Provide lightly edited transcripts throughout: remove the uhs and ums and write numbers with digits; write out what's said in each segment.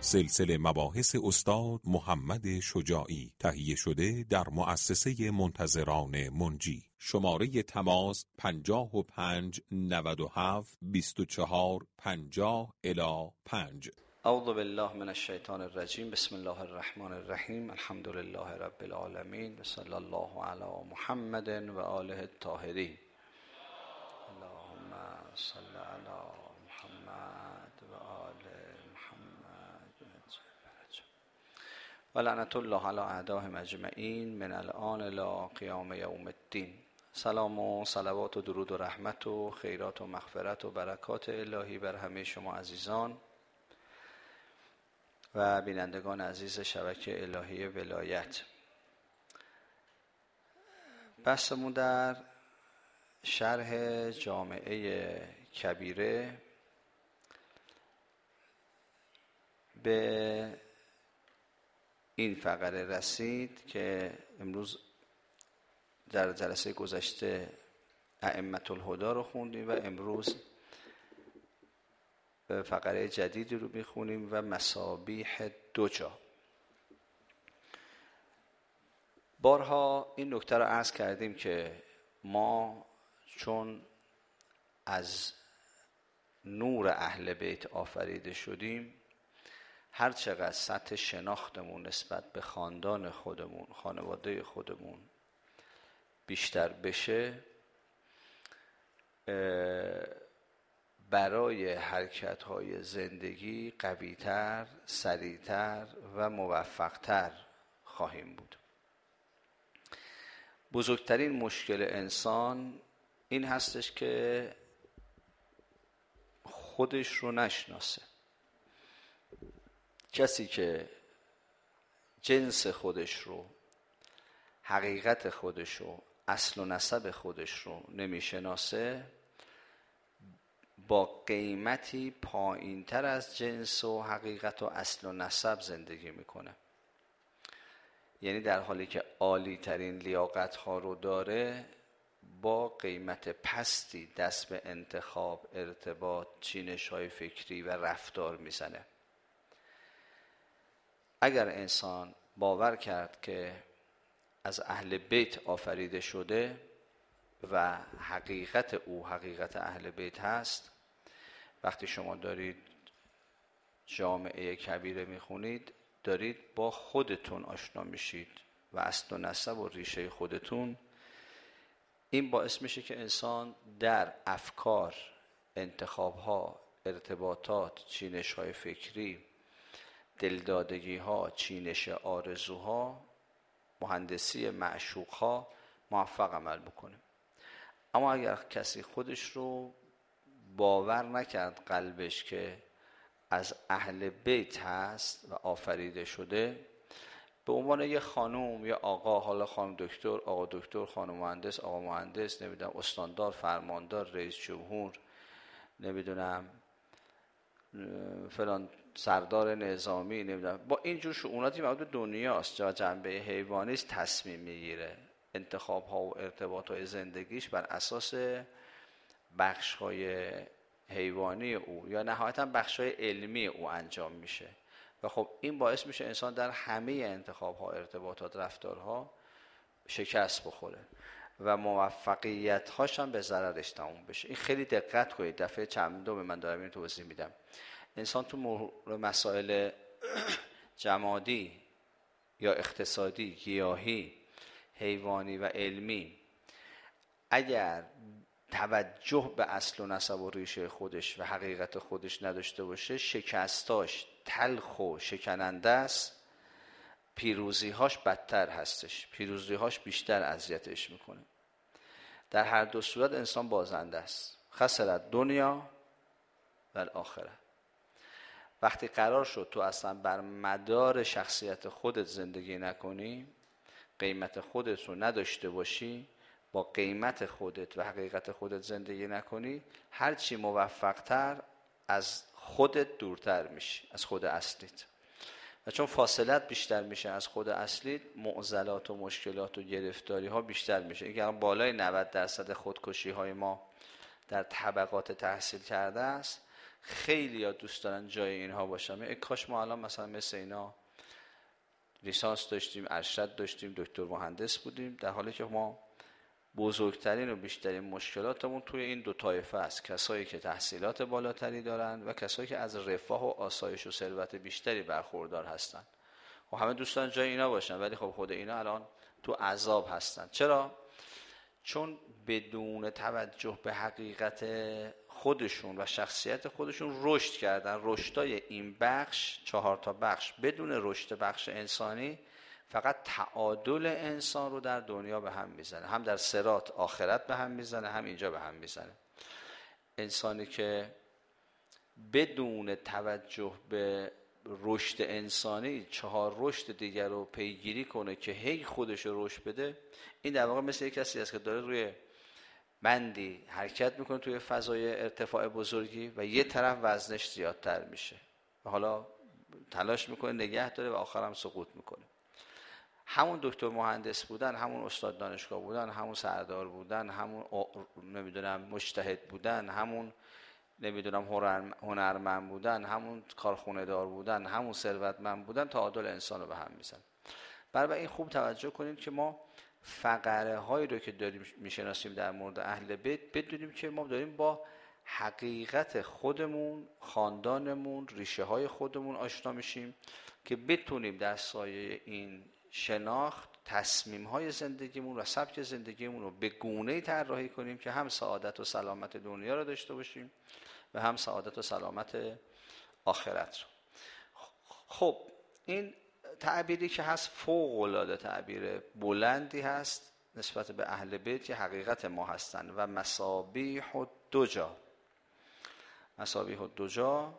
سلسله مباحث استاد محمد شجاعی، تهیه شده در مؤسسه منتظران منجی. شماره تماس 55 97 24 50 الی 5. اعوذ بالله من الشیطان الرجیم. بسم الله الرحمن الرحیم. الحمد لله رب العالمین و صلی الله علی محمد و آله الطاهرین. اللهم صل علی محمد و آل محمد و لعنت الله علی اعدائهم اجمعین من الان الی قیام یوم الدین. سلام و صلوات و درود و رحمت و خیرات و مغفرت و برکات الهی بر همه شما عزیزان و بینندگان عزیز شبکه الهی ولایت. بحثمون در شرح جامعه کبیره به این فقره رسید که امروز در جلسه گذشته ائمة الهدی رو خوندیم و امروز فقره جدیدی رو میخونیم و مصابیح دو جا. بارها این نکته رو عرض کردیم که ما چون از نور اهل بیت آفریده شدیم، هر چقدر سطح شناختمون نسبت به خاندان خودمون، خانواده خودمون بیشتر بشه، برای حرکت‌های زندگی قوی‌تر، سریع‌تر و موفق‌تر خواهیم بود. بزرگترین مشکل انسان این هستش که خودش رو نشناسه. کسی که جنس خودش رو، حقیقت خودش رو، اصل و نسب خودش رو نمیشناسه، با قیمتی پایین‌تر از جنس و حقیقت و اصل و نسب زندگی میکنه. یعنی در حالی که عالی ترین لیاقت‌ها رو داره، با قیمت پستی دست به انتخاب، ارتباط، چینش‌های فکری و رفتار میزنه. اگر انسان باور کرد که از اهل بیت آفریده شده و حقیقت او حقیقت اهل بیت هست، وقتی شما دارید جامعه کبیره میخونید، دارید با خودتون آشنا میشید و اصل و نسب و ریشه خودتون. این باعث میشه که انسان در افکار، انتخابها، ارتباطات، چینش‌های فکری، دلدادگی‌ها، چینش آرزوها، مهندسی معشوق‌ها موفق عمل بکنه. اما اگر کسی خودش رو باور نکرد قلبش که از اهل بیت هست و آفریده شده، به عنوان یه خانوم یا آقا، حالا خانم دکتر، آقا دکتر، خانم مهندس، آقا مهندس، نمیدونم استاندار، فرماندار، رئیس جمهور، نمیدونم فلان سردار نظامی، نمیدونم، با اینجور شؤوناتی مربوط به دنیاست، جا جنبه حیوانی است، تصمیم میگیره. انتخاب ها و ارتباط های زندگیش بر اساس بخش های حیوانی او یا نهایتا بخش های علمی او انجام میشه و خب این باعث میشه انسان در همه انتخاب ها، ارتباطات، رفتارها شکست بخوره و موفقیت هاش هم به ضررش تموم بشه. این خیلی دقت کنید. دفعه چندم من دارم این توضیح میدم. انسان تو مسائل جمادی یا اقتصادی، گیاهی، حیوانی و علمی اگر توجه به اصل و نسب و ریشه خودش و حقیقت خودش نداشته باشه، شکستاش تلخ و شکننده است، پیروزیهاش بدتر هستش، پیروزیهاش بیشتر اذیتش میکنه. در هر دو صورت انسان بازنده است. خسرت دنیا و الاخره. وقتی قرار شد تو اصلا بر مدار شخصیت خودت زندگی نکنی، قیمت خودت رو نداشته باشی، با قیمت خودت و حقیقت خودت زندگی نکنی، هرچی موفقتر از خودت دورتر میشی، از خود اصلیت. و چون فاصلت بیشتر میشه از خود اصلیت، معضلات و مشکلات و گرفتاری ها بیشتر میشه. اگر بالای 90% خودکشی های ما در طبقات تحصیل کرده است، خیلی ها دوست دارن جای اینها باشن. ای کاش ما الان مثلا مثل اینا لیسانس داشتیم، ارشد داشتیم، دکتر مهندس بودیم، در حالی که ما بزرگترین و بیشترین مشکلاتمون توی این دو طایفه است. کسایی که تحصیلات بالاتری دارن و کسایی که از رفاه و آسایش و ثروت بیشتری برخوردار هستن. و همه دوستان جای اینا باشن، ولی خب خود اینا الان تو عذاب هستن. چرا؟ چون بدون توجه به حقیقت خودشون و شخصیت خودشون رشد کردن. رشدای این بخش 4 تا بخش بدون رشد بخش انسانی فقط تعادل انسان رو در دنیا به هم میزنه، هم در صراط آخرت به هم میزنه، هم اینجا به هم میزنه. انسانی که بدون توجه به رشد انسانی 4 رشد دیگر رو پیگیری کنه که هی خودش رو رشد بده، این در واقع مثل یک کسی است که داره روی بندی حرکت میکنه توی فضای ارتفاع بزرگی و یه طرف وزنش زیادتر میشه و حالا تلاش میکنه نگه داره و آخرام سقوط میکنه. همون دکتر مهندس بودن، همون استاد دانشگاه بودن، همون سردار بودن، همون نمیدونم مجتهد بودن، همون نمیدونم هنرمند بودن، همون کارخونه دار بودن، همون ثروتمند بودن، تعادل انسان رو به هم میزنه. برای این خوب توجه کنیم که ما فقره هایی رو که داریم میشناسیم در مورد اهل بیت بدونیم که ما داریم با حقیقت خودمون، خاندانمون، ریشه های خودمون آشنا میشیم که بتونیم در سایه این شناخت تصمیم های زندگیمون و سبک زندگیمون رو به گونه‌ای طراحی کنیم که هم سعادت و سلامت دنیا رو داشته باشیم و هم سعادت و سلامت آخرت رو. خب این تعبیری که هست فوق العاده تعبیر بلندی هست نسبت به اهل بیت که حقیقت ما هستن. و مصابیح الدجا، مصابیح الدجا،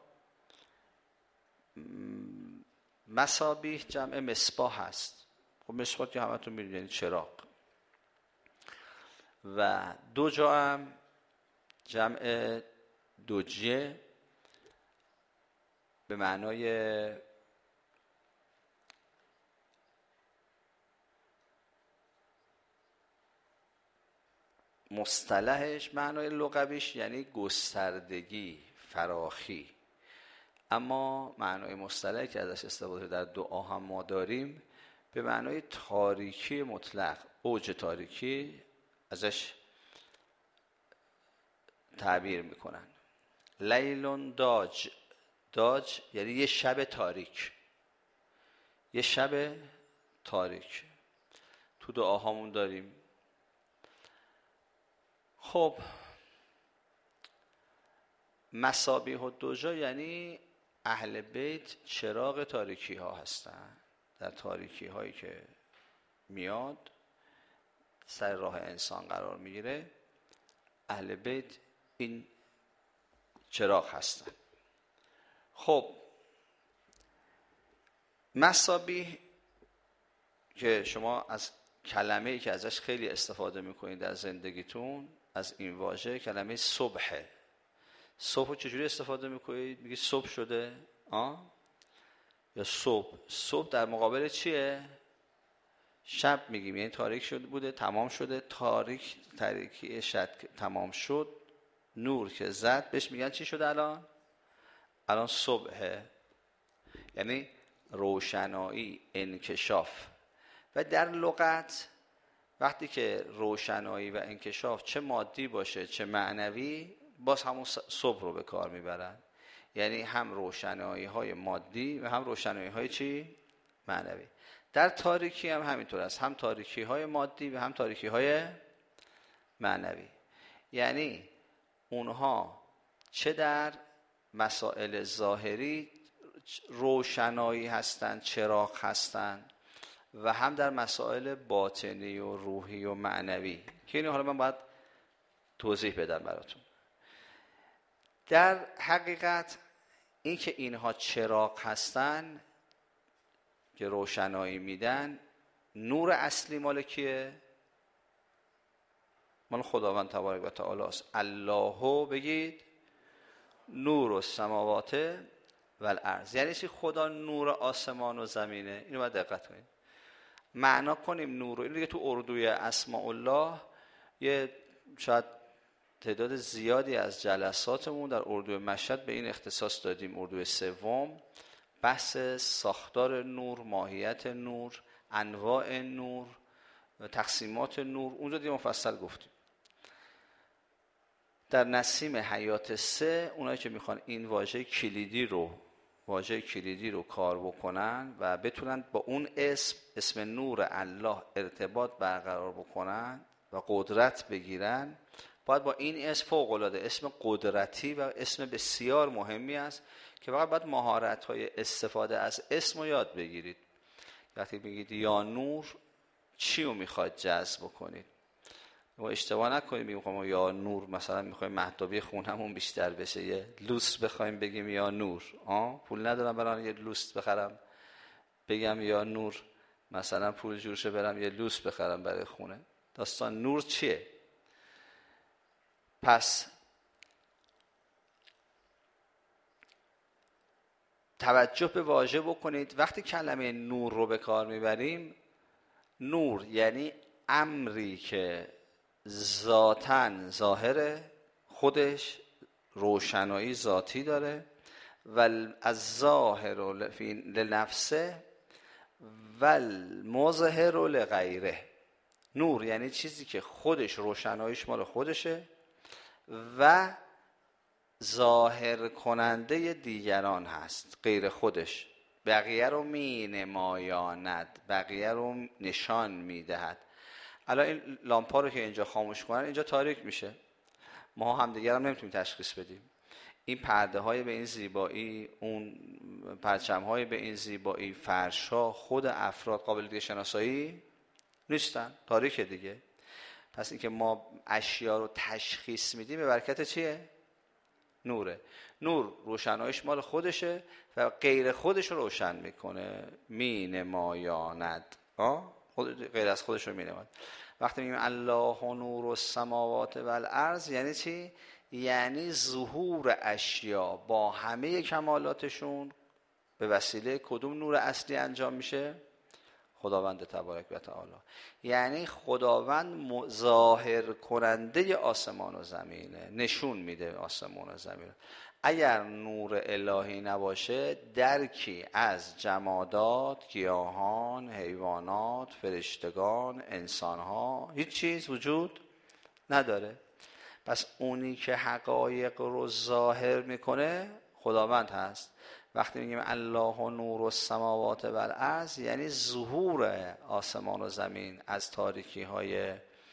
مصابیح جمع مصباح هست. خب مصباح که همتون میدونید یعنی چراغ. و دجا هم جمع دجیه به معنای مصطلحش، معنای لغویش یعنی گستردگی، فراخی. اما معنای مصطلحی که ازش استفاده در دعا هم ما داریم به معنای تاریکی مطلق، اوج تاریکی ازش تعبیر میکنن. لیلون داج، داج یعنی یه شب تاریک، یه شب تاریک تو دعاهامون داریم. خب مصابیح الدجا یعنی اهل بیت چراغ تاریکی ها هستن. در تاریکی هایی که میاد سر راه انسان قرار میگیره، اهل بیت این چراغ هستن. خب مصابیح که شما از کلمه‌ای که ازش خیلی استفاده میکنید در زندگیتون، از این واژه کلمه صبحه. صبح چجوری استفاده میکنید؟ میگید صبح شده یا صبح. صبح در مقابل چیه؟ شب میگیم، یعنی تاریک شده بوده تمام شده، تاریکی شب تمام شد، نور که زد بهش میگن چی شده الان صبحه، یعنی روشنایی، انکشاف. و در لغت وقتی که روشنایی و انکشاف چه مادی باشه چه معنوی، باز همون صبح رو به کار میبرن. یعنی هم روشنایی های مادی و هم روشنایی های چی؟ معنوی. در تاریکی هم همینطور است، هم تاریکی های مادی و هم تاریکی های معنوی. یعنی اونها چه در مسائل ظاهری روشنایی هستند، چراغ هستند، و هم در مسائل باطنی و روحی و معنوی که اینو حالا من باید توضیح بدم براتون. در حقیقت این که اینها چراغ هستن که روشنایی میدن، نور اصلی مال کیه؟ مال خداوند تبارک و تعالی است. الله بگید نور السماوات و الارض. یعنی چی؟ خدا نور آسمان و زمینه. اینو باید دقت کنید، معنا کنیم نور. این دیگه تو اردوی اسماء الله یه شاید تعداد زیادی از جلساتمون در اردوی مشهد به این اختصاص دادیم. اردوی سوم بحث ساختار نور، ماهیت نور، انواع نور، تقسیمات نور، اونجا دیگه مفصل گفتیم. در نسیم حیات 3 اونایی که میخوان این واژه کلیدی رو کار بکنن و بتونن با اون اسم نور الله ارتباط برقرار بکنن و قدرت بگیرن، باید با این اسم فوق‌العاده، اسم قدرتی و اسم بسیار مهمی است که فقط باید مهارت‌های استفاده از اسم رو یاد بگیرید. وقتی بگید یا نور، چی رو میخواید جذب بکنید؟ ما اشتباه نکنیم بگیم یا نور مثلا میخوایم مهتابی خونمون بیشتر بشه، یه لوس بخوایم بگیم یا نور، پول ندارم برای یه لوس بخرم بگم یا نور، مثلا پول جورشه برم یه لوس بخرم برای خونه. داستان نور چیه؟ پس توجه به واژه بکنید. وقتی کلمه نور رو به کار میبریم، نور یعنی امری که ذاتاً ظاهر خودش روشنایی ذاتی داره و از ظاهر لنفسه و المظهر لغیره. نور یعنی چیزی که خودش روشناییش مال خودشه و ظاهر کننده دیگران هست، غیر خودش. بقیه رو می نمایاند، بقیه رو نشان می دهد. الان این لامپا رو که اینجا خاموش کنن اینجا تاریک میشه، ما هم دیگر هم نمیتونیم تشخیص بدیم. این پرده های به این زیبایی، اون پرچم های به این زیبایی، فرش ها، خود افراد قابل دیگه شناسایی نیستن، تاریکه دیگه. پس اینکه ما اشیا رو تشخیص میدیم به برکت چیه؟ نوره. نور روشناییش مال خودشه و غیر خودش رو روشن میکنه، می نمایاند، غیر از خودش رو می نماید. وقتی میگیم الله نور السماوات و الارض یعنی چی؟ یعنی ظهور اشیا با همه کمالاتشون به وسیله کدوم نور اصلی انجام میشه؟ خداوند تبارک و تعالی. یعنی خداوند ظاهر کننده آسمان و زمینه، نشون میده آسمان و زمین. اگر نور الهی نباشه، درکی از جمادات، گیاهان، حیوانات، فرشتگان، انسانها، هیچ چیز وجود نداره. پس اونی که حقایق رو ظاهر میکنه خداوند هست. وقتی میگیم الله نور السماوات و الارض یعنی ظهور آسمان و زمین از تاریکی های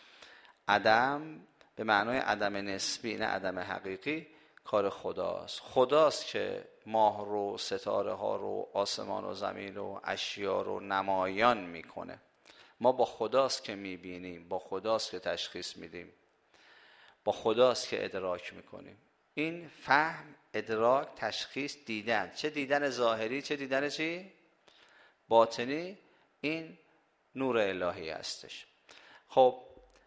عدم، به معنای عدم نسبی نه عدم حقیقی، کار خداست. خداست که ماه رو، ستاره ها رو، آسمان و زمین رو، اشیا رو نمایان میکنه. ما با خداست که میبینیم، با خداست که تشخیص میدیم، با خداست که ادراک میکنیم. این فهم، ادراک، تشخیص، دیدن، چه دیدن ظاهری چه دیدن چی؟ باطنی، این نور الهی هستش. خب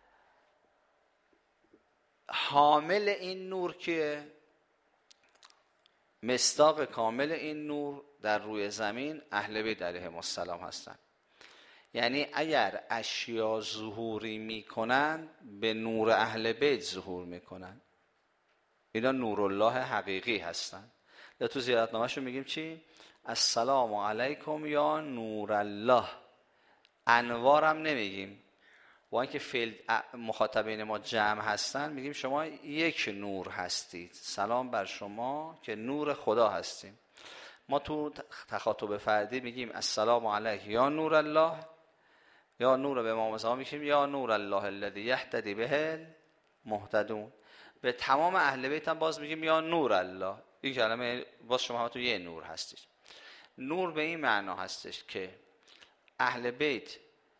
حامل این نور که مصداق کامل این نور در روی زمین اهل بیت علیهم السلام هستند. یعنی اگر اشیا ظهوری میکنن به نور اهل بیت ظهور میکنن، اینا نور الله حقیقی هستن. یا تو زیارتنامه‌شون میگیم چی؟ السلام علیکم یا نور الله. انوارم نمیگیم، با اینکه مخاطبین ما جمع هستن میگیم شما یک نور هستید، سلام بر شما که نور خدا هستیم. ما تو تخاطب فردی میگیم السلام علیک یا نور الله، یا نور به امام زمان میگیم یا نور الله الذی یهتدی به المهتدون. به تمام اهل بیت هم باز میگیم یا نور الله. این کلمه باز شما تو یه نور هستید. نور به این معنا هستش که اهل بیت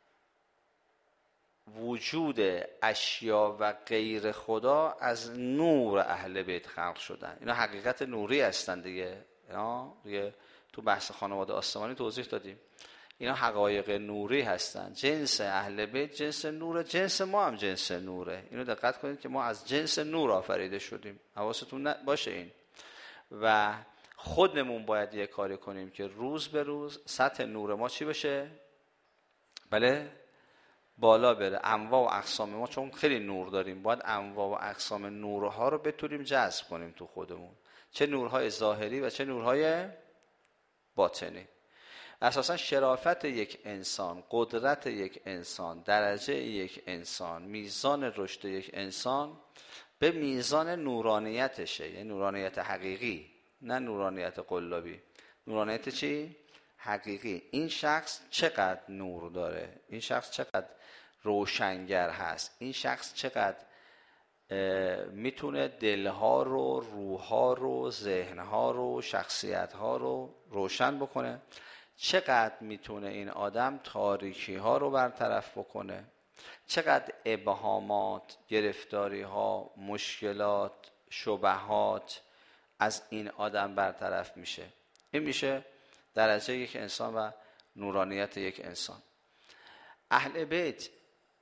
وجود اشیا و غیر خدا از نور اهل بیت خلق شدن. اینا حقیقت نوری هستن دیگه. تو بحث خانواده آسمانی توضیح دادیم. اینا حقایق نوری هستن. جنس اهل بیت جنس نوره، جنس ما هم جنس نوره. اینو دقت کنید که ما از جنس نور آفریده شدیم. حواستون باشه این. و خودمون باید یه کاری کنیم که روز به روز سطح نور ما چی بشه؟ بله؟ بالا بره. انواع و اقسام ما چون خیلی نور داریم، باید انواع و اقسام نورها رو بتونیم جذب کنیم تو خودمون، چه نورهای ظاهری و چه نورهای باطنی. اساسا شرافت یک انسان، قدرت یک انسان، درجه یک انسان، میزان رشد یک انسان به میزان نورانیتشه، یعنی نورانیت حقیقی، نه نورانیت قلابی. نورانیت چی؟ حقیقی. این شخص چقدر نور داره، این شخص چقدر روشنگر هست، این شخص چقدر میتونه دلها رو، روحها رو، ذهنها رو، شخصیتها رو روشن بکنه، چقدر میتونه این آدم تاریکی ها رو برطرف بکنه، چقدر ابهامات، گرفتاری ها، مشکلات، شبهات از این آدم برطرف میشه. این میشه درجه یک انسان و نورانیت یک انسان. اهل بیت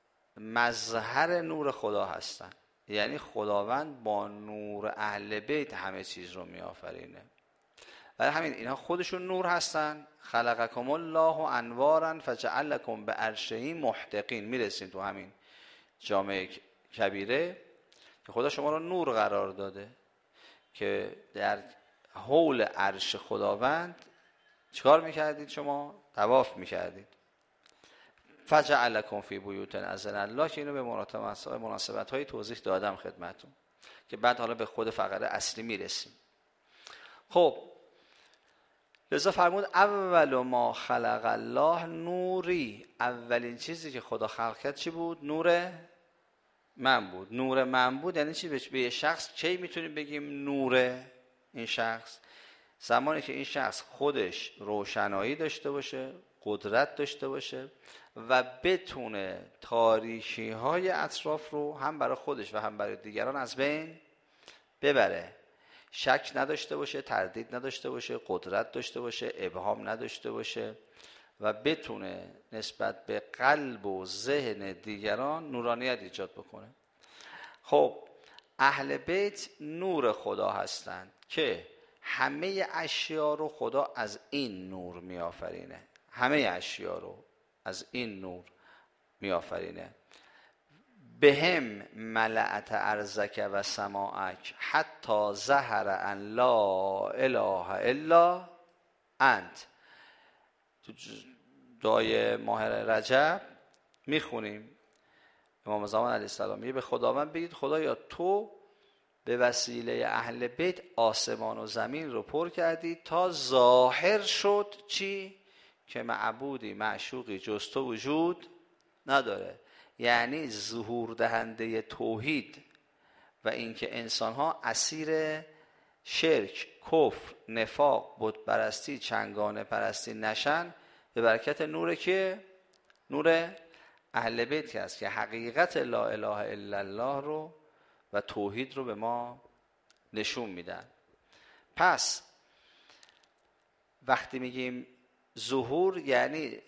مظهر نور خدا هستن، یعنی خداوند با نور اهل بیت همه چیز رو میآفرینه. برای همین اینها خودشون نور هستن. خلقکم الله انوارا فجعلکم بعرشه محتقین. میرسیم تو همین جامعه کبیره که خدا شما رو نور قرار داده که در حول عرش خداوند چیکار میکردید؟ شما طواف میکردید. فجعلکم فی بیوت اذن الله، که اینو به مناسبت های توضیح دادم خدمتون که بعد حالا به خود فقره اصلی میرسیم. خب لذا فرمود اول ما خلق الله نوری، اولین چیزی که خدا خلق کرد چی بود؟ نور من بود. نور من بود یعنی چی؟ به یه شخص کی میتونیم بگیم نوره این شخص؟ زمانی که این شخص خودش روشنایی داشته باشه، قدرت داشته باشه و بتونه تاریکی های اطراف رو هم برای خودش و هم برای دیگران از بین ببره، شک نداشته باشه، تردید نداشته باشه، قدرت داشته باشه، ابهام نداشته باشه و بتونه نسبت به قلب و ذهن دیگران نورانیت ایجاد بکنه. خب اهل بیت نور خدا هستند که همه اشیا رو خدا از این نور میآفرینه، همه اشیا رو از این نور میآفرینه. بهم ملأت ارضک و سماعک حتی ظهر ان لا اله الا انت. تو دعای ماه رجب میخونیم، امام زمان علیه السلام میگه به خداوند بگید خدایا تو به وسیله اهل بیت آسمان و زمین رو پر کردی تا ظاهر شد چی؟ که معبودی معشوقی جز تو وجود نداره. یعنی ظهور دهنده توحید و اینکه انسان‌ها اسیر شرک، کفر، نفاق، بت پرستی، چنگانه پرستی نشن به برکت نور که نور اهل بیت که است، که حقیقت لا اله الا الله رو و توحید رو به ما نشون میدن. پس وقتی میگیم ظهور یعنی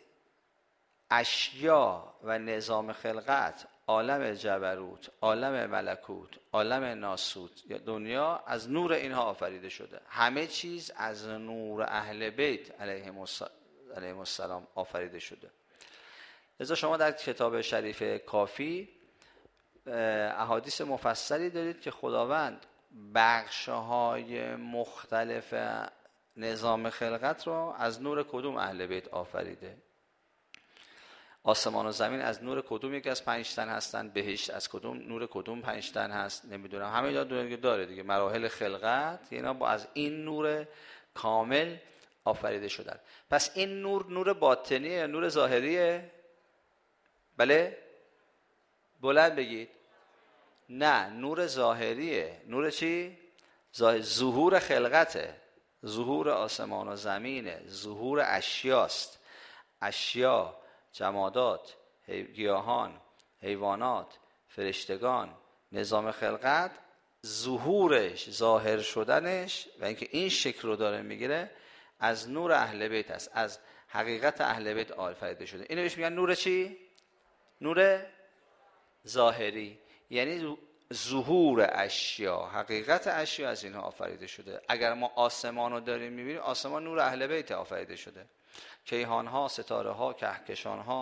اشیا و نظام خلقت، عالم جبروت، عالم ملکوت، عالم ناسوت یا دنیا از نور اینها آفریده شده. همه چیز از نور اهل بیت علیهم السلام آفریده شده. لذا شما در کتاب شریف کافی احادیث مفصلی دارید که خداوند بخش‌های مختلف نظام خلقت رو از نور کدوم اهل بیت آفریده. آسمان و زمین از نور کدوم یکی از 5 تن هستن، بهشت از کدوم نور کدوم 5 تن هست، نمیدونم، همه اینا داره دیگه، مراحل خلقت اینا با از این نور کامل آفریده شدن. پس این نور باطنیه یا نور ظاهریه؟ بله بلند بگید. نه، نور ظاهریه. نور چی؟ ظهور خلقته، ظهور آسمان و زمینه، ظهور اشیاست. اشیا، جمادات، گیاهان، حیوانات، فرشتگان، نظام خلقت، ظهورش، ظاهر شدنش و اینکه این شکل رو داره میگیره از نور اهل بیت است، از حقیقت اهل بیت آفریده شده. اینو بهش میگن نور چی؟ نور ظاهری، یعنی ظهور اشیا، حقیقت اشیا از اینها آفریده شده. اگر ما آسمان رو داریم میبینیم، آسمان نور اهل بیت آفریده شده. کیهان ها، ستاره ها، کهکشان ها،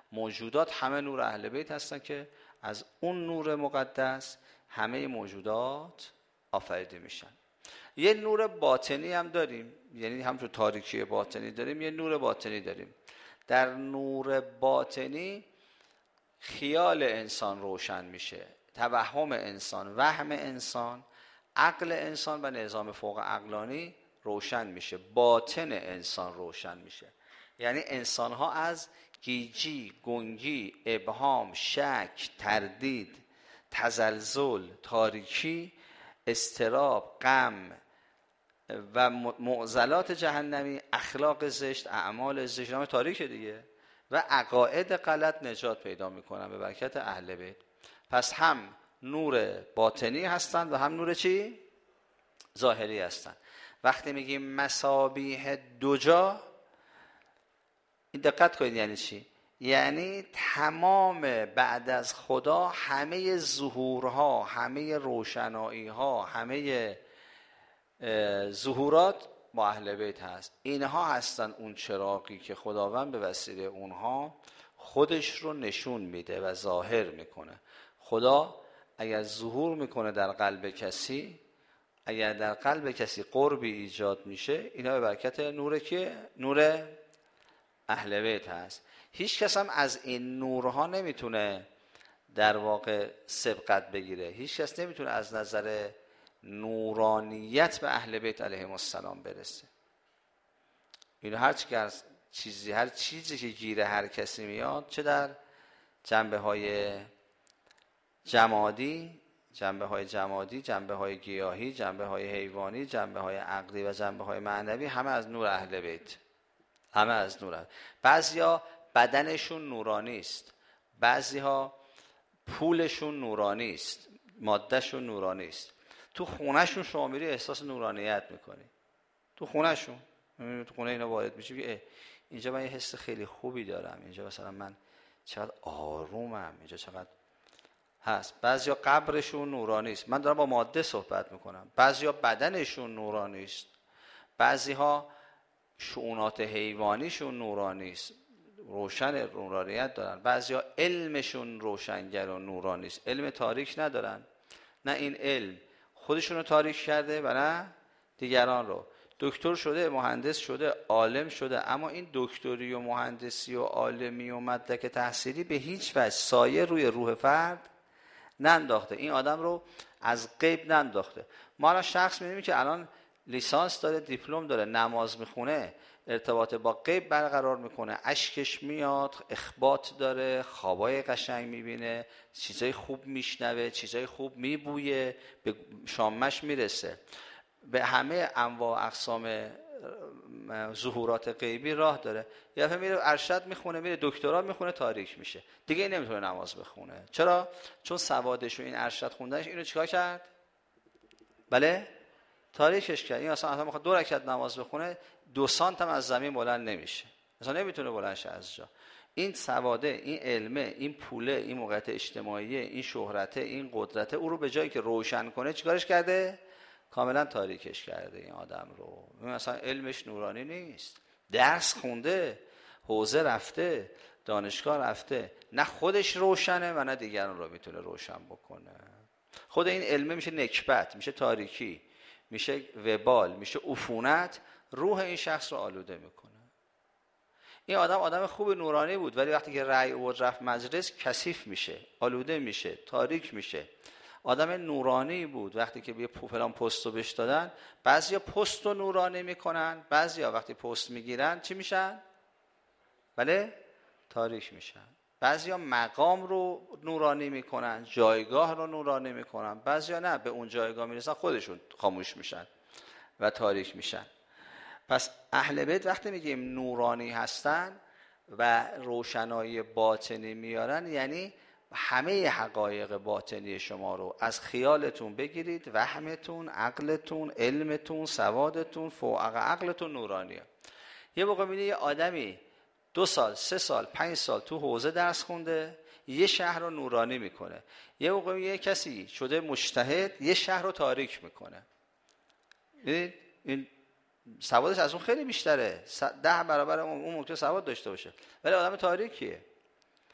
موجودات همه نور اهل بیت هستن که از اون نور مقدس همه موجودات آفریده میشن. یه نور باطنی هم داریم، یعنی همچون تاریکی باطنی داریم، یه نور باطنی داریم. در نور باطنی خیال انسان روشن میشه، توهم انسان، وهم انسان، عقل انسان و نظام فوق عقلانی روشن میشه، باطن انسان روشن میشه. یعنی انسان ها از گیجی، گنگی، ابهام، شک، تردید، تزلزل، تاریکی، اضطراب، غم و معضلات جهنمی، اخلاق زشت، اعمال زشت، نام تاریک دیگه، و عقاید غلط نجات پیدا میکنن به برکت اهل بیت. پس هم نور باطنی هستند و هم نور چی؟ ظاهری هستند. وقتی میگیم مصابیح دوجا، این دقت کنید یعنی چی؟ یعنی تمام بعد از خدا همه ظهورها، همه روشنایی‌ها، همه ظهورات با اهل بیت هست. اینها هستن اون چراغی که خداوند به وسیله اونها خودش رو نشون میده و ظاهر میکنه. خدا اگر ظهور میکنه در قلب کسی، اگر در قلب کسی قربی ایجاد میشه، اینا به برکت نور که نور اهل بیت هست. هیچ کس هم از این نورها نمیتونه در واقع سبقت بگیره. هیچ کس نمیتونه از نظر نورانیت به اهل بیت علیهم السلام برسه. اینو هر چیزی که گیره هر کسی میاد، چه در جنبه های جمادی، جنبه های گیاهی، جنبه های حیوانی، جنبه های عقلی و جنبه های معنوی، همه از نور اهل بیت، همه از نور. بعضیا بدنشون نورانی است، بعضیها پولشون نورانی است، مادهشون نورانی است. تو خونهشون شما میری احساس نورانیت میکنی. تو خونهشون، تو خونه اینا وارد میشی که اینجا من یه حس خیلی خوبی دارم، اینجا مثلا من چقدر آرومم، اینجا چقدر هست. بعضیا قبرشون نورانی است. من دارم با ماده صحبت میکنم. بعضیا بدنشون نورانی است، بعضیها شؤونات حیوانیشون نورانی است، روشن نورانیت دارن. بعضیا علمشون روشنگر و نورانی است، علم تاریک ندارن. نه این علم خودشون رو تاریک کرده و نه دیگران رو. دکتر شده، مهندس شده، عالم شده، اما این دکتری و مهندسی و عالمی و مدرک تحصیلی به هیچ وجه سایه روی روح فرد ننداخته. این آدم رو از غیب ننداخته. ما الان شخص می‌بینیم که الان لیسانس داره، دیپلم داره، نماز میخونه، ارتباط با غیب برقرار میکنه، اشکش میاد، اخبات داره، خوابای قشنگ میبینه، چیزای خوب میشنوه، چیزای خوب میبویه، به شامش میرسه، به همه انواع اقسام ظهورات غیبی راه داره. یه دفعه میره ارشد میخونه، میره دکترا میخونه، تاریک میشه دیگه، نمیتونه نماز بخونه. چرا؟ چون سوادش و این ارشد خوندنش اینو چیکار کرد؟ بله، تاریکش کرد. این اصلا میخواد 2 رکعت نماز بخونه، 2 سانت هم از زمین بلند نمیشه، اصلا نمیتونه بلند شه از جا. این سواده، این علمه، این پوله، این موقعیت اجتماعیه، این شهرته، این قدرته، او رو به جایی که روشن کنه چیکارش کرده؟ کاملا تاریکش کرده این آدم رو. مثلا علمش نورانی نیست، درس خونده، حوزه رفته، دانشگاه رفته، نه خودش روشنه و نه دیگران رو میتونه روشن بکنه. خود این علمه میشه نکبت، میشه تاریکی، میشه وبال، میشه عفونت، روح این شخص رو آلوده میکنه. این آدم خوب نورانی بود، ولی وقتی که رأی آورد رفت مجلس، کثیف میشه، آلوده میشه، تاریک میشه. آدم نورانی بود، وقتی که یه فلان پستو بهش دادن، بعضیا پستو نورانی میکنن، بعضیا وقتی پست میگیرن چی میشن؟ بله، تاریک میشن. بعضیا مقام رو نورانی میکنن، جایگاه رو نورانی میکنن، بعضیا نه، به اون جایگاه میرسن خودشون خاموش میشن و تاریک میشن. پس اهل بیت وقتی میگیم نورانی هستن و روشنایی باطنی میارن، یعنی همه حقایق باطنی شما رو از خیالتون بگیرید، وهمتون، عقلتون، علمتون، سوادتون، فوق عقلتون نورانیه. یه موقع میبینی یه آدمی 2 سال، 3 سال، 5 سال تو حوزه درس خونده، یه شهر رو نورانی میکنه. یه موقع یه کسی شده مجتهد، یه شهر رو تاریک میکنه. این سوادش از اون خیلی بیشتره، 10 برابر اون ممکنه سواد داشته باشه، ولی آدم تاریکیه.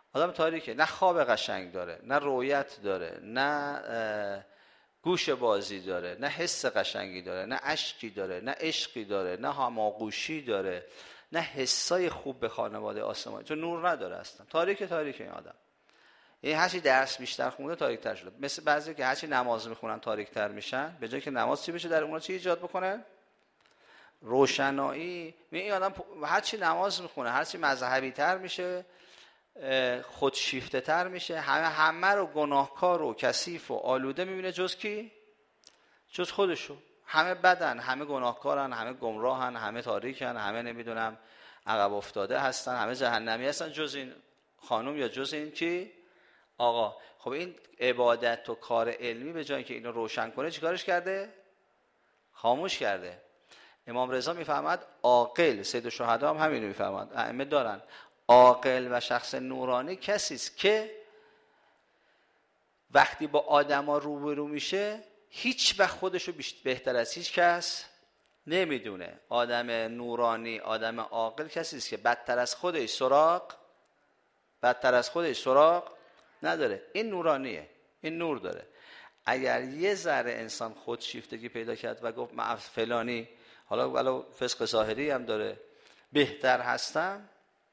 آدم تاریکه، نه خواب قشنگ داره، نه رویت داره، نه گوش بازی داره، نه حس قشنگی داره، نه اشکی داره، نه عشقی داره، نه هماغوشی داره، نه حسای خوب به خانواده آسمانی. تو نور نداره اصلا. تاریکه این آدم. این هرچی درس بیشتر خونده تاریک تر شده. مثل بعضی که هرچی نماز میخونن تاریک تر میشن، به جای که نماز چی بشه در اونها چی ایجاد بکنه؟ روشنایی. این آدم هرچی نماز میخونه، هرچی مذهبی تر میشه، خودشیفته تر میشه، همه رو گناهکار و کثیف و آلوده میبینه، جز کی؟ جز خودشو. همه بدن، همه گناهکارن، همه گمراهن، همه تاریکن، همه نمیدونم عقب افتاده هستن، همه جهنمی هستن، جز این خانم یا جز این کی؟ آقا. خب این عبادت و کار علمی به جای اینکه اینو روشن کنه چیکارش کرده؟ خاموش کرده. امام رضا میفهمد عاقل، سید الشهدا هم همینو میفهمد، ائمه دارن، عاقل و شخص نورانی کسی است که وقتی با آدما روبرو میشه هیچ وقت خودشو بهتر از هیچ کس نمیدونه. آدم نورانی، آدم عاقل کسی است که بدتر از خودش سراغ نداره. این نورانیه، این نور داره. اگر یه ذره انسان خودشیفتگی پیدا کرد و گفت من فلانی، حالا ولو فسق ظاهری هم داره، بهتر هستم،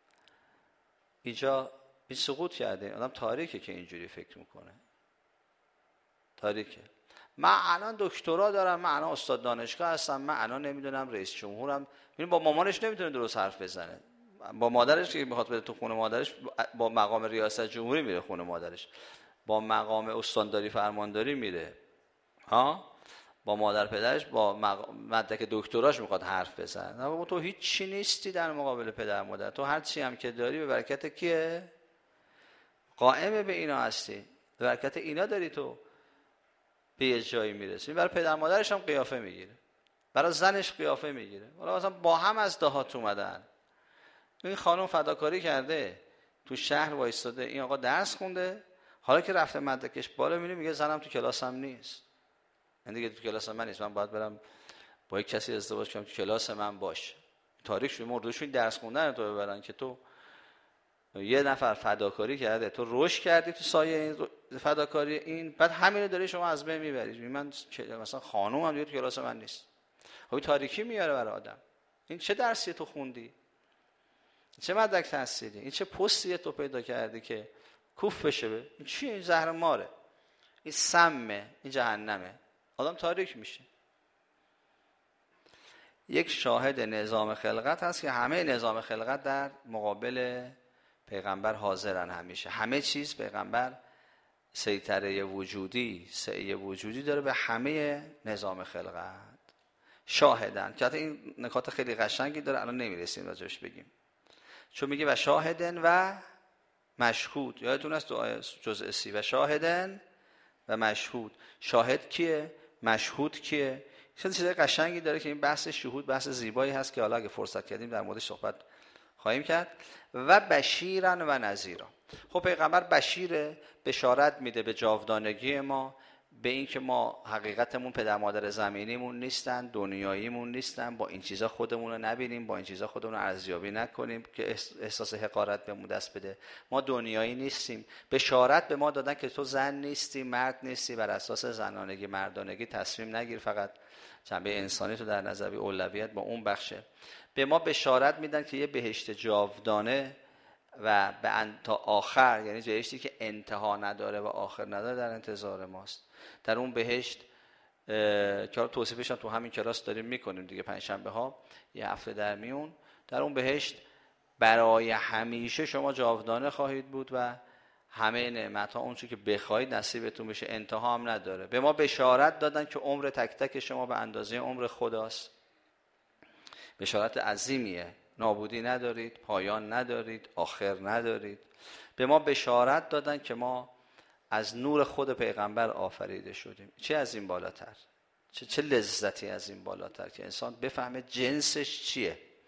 اینجا این سقوط کرده. آدم تاریکه که اینجوری فکر میکنه، تاریکه. من الان دکترا دارم، من الان استاد دانشگاه هستم، من الان نمیدونم رئیس جمهورم. ببین با مامانش نمیتونه درست حرف بزنه، با مادرش که میخواد بره تو خونه مادرش با مقام ریاست جمهوری میره خونه مادرش، با مقام استانداری فرمانداری میره، با مادر پدرش با مدرک دکتراش میخواد حرف بزنه. نه بابا، تو هیچ چی نیستی در مقابل پدر مادر. تو هر چی هم که داری به برکت کیه؟ قائم به اینا هستی، به برکت اینا داری تو به یه جایی میرسی. برای پدر مادرش هم قیافه میگیره، برای زنش قیافه میگیره. حالا مثلا با هم از دهات اومدن، این خانم فداکاری کرده تو شهر وایستاده، این آقا درس خونده، حالا که رفته مدرکش بالا میگه زنم تو کلاسم نیست. من دیگه تو کلاس من نیست، من باید برم با یک کسی ازدواج کنم تو کلاس من باشه. تاریخ شده مردوشون درس خوندن تو ببرن که تو یه نفر فداکاری کرده، تو رشد کردی تو سایه این فداکاری، این بعد همینو داری شما از بین میبرید. من مثلا خانومم دیگه تو کلاس من نیست. خب تاریکی میاره برای آدم. این چه درسی تو خوندی؟ چه مدرک تحصیلی؟ این چه پستی تو پیدا کردی که کوف بشه؟ این چیه؟ این زهر ماره، این سمه، این جهنمه. آدم تاریک میشه. یک شاهد نظام خلقت هست که همه نظام خلقت در مقابل پیغمبر حاضرن. همیشه همه چیز پیغمبر سیطره وجودی، سعی وجودی داره به همه نظام خلقت. شاهدن که این نکات خیلی قشنگی داره، الان نمیرسیم راجعش بگیم، چون میگه و شاهدن و مشهود. یادتون هست تو جزء سی و شاهدن و مشهود. شاهد کیه؟ مشهود کیه؟ خیلی چیزای قشنگی داره که این بحث شهود بحث زیبایی هست که حالا اگه فرصت کردیم در موردش صحبت خواهیم کرد. و بشیرن و نذیرا. خب پیغمبر بشیره، بشارت میده به جاودانگی ما، به این که ما حقیقتمون پدر مادر زمینیمون نیستن، دنیاییمون نیستن، با این چیزا خودمون رو نبینیم، با این چیزا خودمون رو ارزیابی نکنیم که احساس حقارت بهمون دست بده. ما دنیایی نیستیم. بشارت به ما دادن که تو زن نیستی، مرد نیستی، بر اساس زنانگی مردانگی تصمیم نگیر، فقط جنبه انسانی تو در نظر بگیر، اولویت با اون بخشه. به ما بشارت میدن که یه بهشت جاودانه و تا آخر، یعنی بهشتی که انتها نداره و آخر نداره، در انتظار ماست. در اون بهشت که توصیفش هم تو همین کلاس داریم میکنیم دیگه، پنجشنبه ها یه هفته در میون. در اون بهشت برای همیشه شما جاودانه خواهید بود و همه نعمت ها اونچه که بخواید نصیبتون بشه، انتها هم نداره. به ما بشارت دادن که عمر تک تک شما به اندازه عمر خداست. بشارت عظیمیه. نابودی ندارید، پایان ندارید، آخر ندارید. به ما بشارت دادن که ما از نور خود پیغمبر آفریده شدیم. چه از این بالاتر؟ چه لذتی از این بالاتر که انسان بفهمه جنسش چیه؟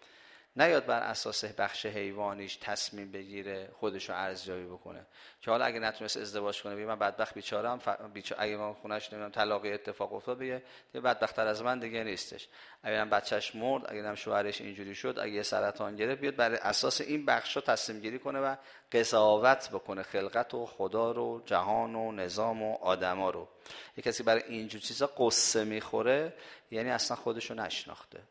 نیاد بر اساس بخش حیوانیش تصمیم بگیره خودشو ارزیابی بکنه که حالا اگه نتونست ازدواج کنه بگه من بدبخت بیچاره‌ام، اگه من خونه‌اش نمیدونم طلاقی اتفاق افتاد بگه دیگه بدبخت‌تر از من دیگه نیستش، اگه بچه‌ش مرد، اگه شوهرش اینجوری شد، اگه سرطان گرفت، بیاد بر اساس این بخشا تصمیم گیری کنه و قضاوت بکنه خلقت و خدا رو، جهان و نظام و آدما رو. یک کسی برای اینجور چیزا قصه میخوره یعنی اصلا خودشو نشناخته.